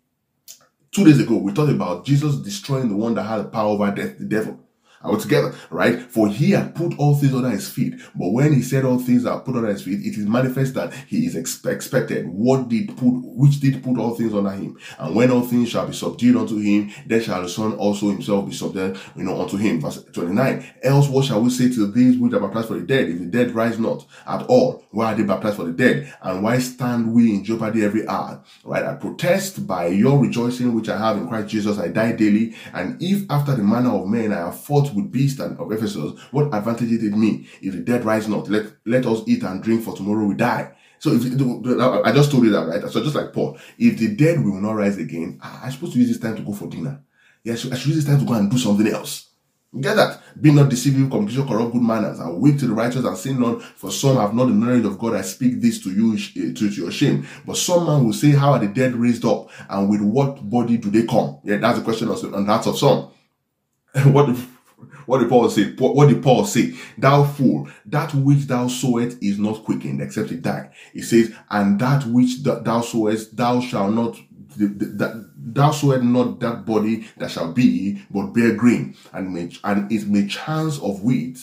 2 days ago, we talked about Jesus destroying the one that had the power over death, the devil. Are we together? Right? For he had put all things under his feet. But when he said all things are put under his feet, it is manifest that he is expected. Which did put all things under him. And when all things shall be subdued unto him, then shall the Son also himself be subject, unto him. Verse 29. Else what shall we say to these which are baptized for the dead? If the dead rise not at all, why are they baptized for the dead? And why stand we in jeopardy every hour? Right? I protest by your rejoicing which I have in Christ Jesus, I die daily. And if after the manner of men I have fought with beasts and of Ephesus, what advantage it did me? If the dead rise not, let us eat and drink, for tomorrow we die. So I just told you that, right? So just like Paul, if the dead will not rise again, I'm supposed to use this time to go for dinner. Yes, I should use this time to go and do something else. You get that? Be not deceiving, communication, corrupt good manners, and weak to the righteous, and sin none. For some have not the knowledge of God. I speak this to you to your shame. But some man will say, how are the dead raised up, and with what body do they come? Yeah, that's the question on the hearts of some. What did Paul say? What did Paul say? Thou fool, that which thou sowest is not quickened, except it die. It says, and that which thou sowest, thou shalt not, thou sowest not that body that shall be, but bear grain, and it may chance of wheat,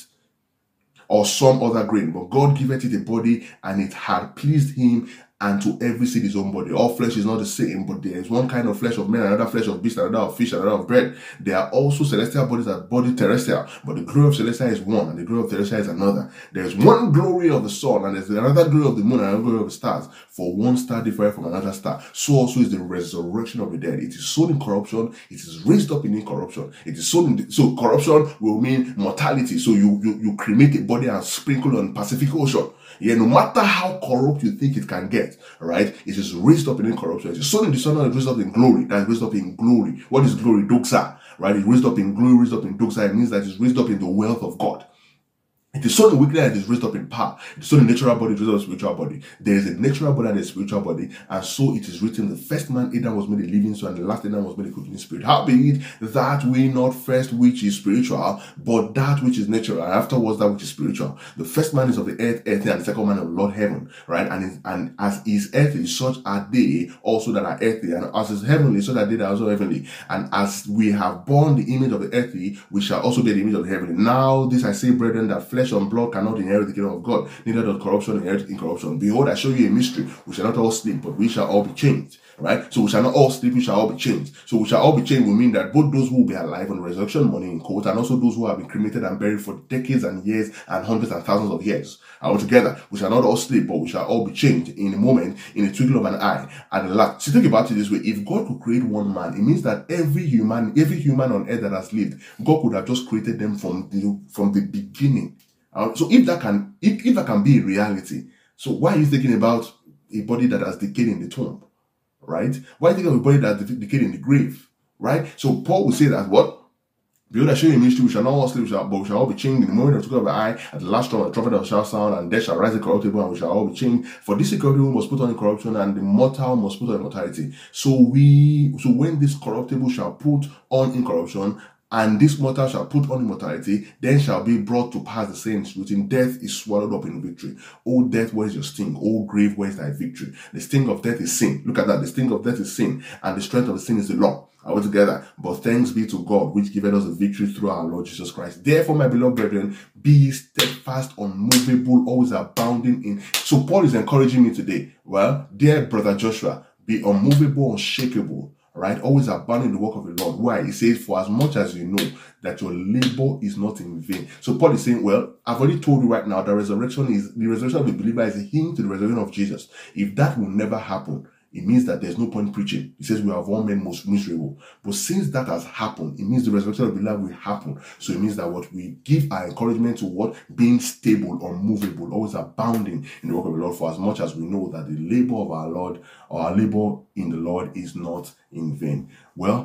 or some other grain. But God giveth it a body, and it had pleased him, and to every seed his own body. All flesh is not the same, but there is one kind of flesh of men, another flesh of beast, another of fish, another of bread. There are also celestial bodies and body terrestrial, but the glory of celestial is one, and the glory of terrestrial is another. There is one glory of the sun, and there is another glory of the moon, and another glory of the stars. For one star differeth from another star. So also is the resurrection of the dead. It is sown in corruption, it is raised up in incorruption. It is sown in so corruption will mean mortality. So you cremate a body and sprinkle on Pacific Ocean. Yeah, no matter how corrupt you think it can get, right? It is raised up in incorruption. It is sown in dishonor and raised up in glory. That is raised up in glory. What is glory? Doxa, right? It's raised up in glory, raised up in doxa. It means that it's raised up in the wealth of God. It is sown in weakness and it is raised up in power. It is sown in natural body, it is raised up in spiritual body. There is a natural body and a spiritual body, and so it is written, the first man Adam was made a living soul, and the last Adam was made a quickening spirit. Howbeit that we not first which is spiritual, but that which is natural, and afterwards that which is spiritual. The first man is of the earth, earthly, and the second man of the Lord heaven, right? And as is earthly, such are they also that are earthly, and as is heavenly, such are they that are also heavenly. And as we have borne the image of the earthly, we shall also bear the image of the heavenly. Now this I say, brethren, that flesh and blood cannot inherit the kingdom of God, neither does corruption inherit incorruption. Behold, I show you a mystery. We shall not all sleep, but we shall all be changed. Right? So we shall not all sleep, we shall all be changed. So we shall all be changed will mean that both those who will be alive on the resurrection morning in quote, and also those who have been cremated and buried for decades and years and hundreds and thousands of years. All together, we shall not all sleep, but we shall all be changed in a moment, in a twinkle of an eye, and a lot. So think about it this way: if God could create one man, it means that every human on earth that has lived, God could have just created them from the beginning. So if that can be a reality, so why are you thinking about a body that has decayed in the tomb? right? Why think of a body that decayed in the grave, right? So Paul will say that what? Behold, I show you a mystery, we shall not all sleep, but we shall all be changed in the moment of the twinkling of an eye, at the last trumpet, the trumpet shall sound, and death shall rise incorruptible, and we shall all be changed. For this incorruptible must put on incorruption, and the mortal must put on immortality. So when this corruptible shall put on incorruption, and this mortal shall put on immortality, then shall be brought to pass the saying written, death is swallowed up in victory. O death, where is your sting? O grave, where is thy victory? The sting of death is sin. Look at that. The sting of death is sin, and the strength of the sin is the law. Are we together? But thanks be to God, which giveth us the victory through our Lord Jesus Christ. Therefore, my beloved brethren, be steadfast, unmovable, always abounding in. So Paul is encouraging me today. Well, dear brother Joshua, be unmovable, unshakable, right? Always abounding in the work of the Lord. Why? He says, for as much as you know that your labor is not in vain. So Paul is saying, well, I've already told you right now, the resurrection of the believer is a hint to the resurrection of Jesus. If that will never happen, it means that there's no point preaching. He says we have all men most miserable. But since that has happened, it means the resurrection of the believer will happen. So it means that what we give our encouragement to what? Being stable, unmovable, always abounding in the work of the Lord, for as much as we know that the labor of our Lord, or our labor in the Lord, is not in vain. Well,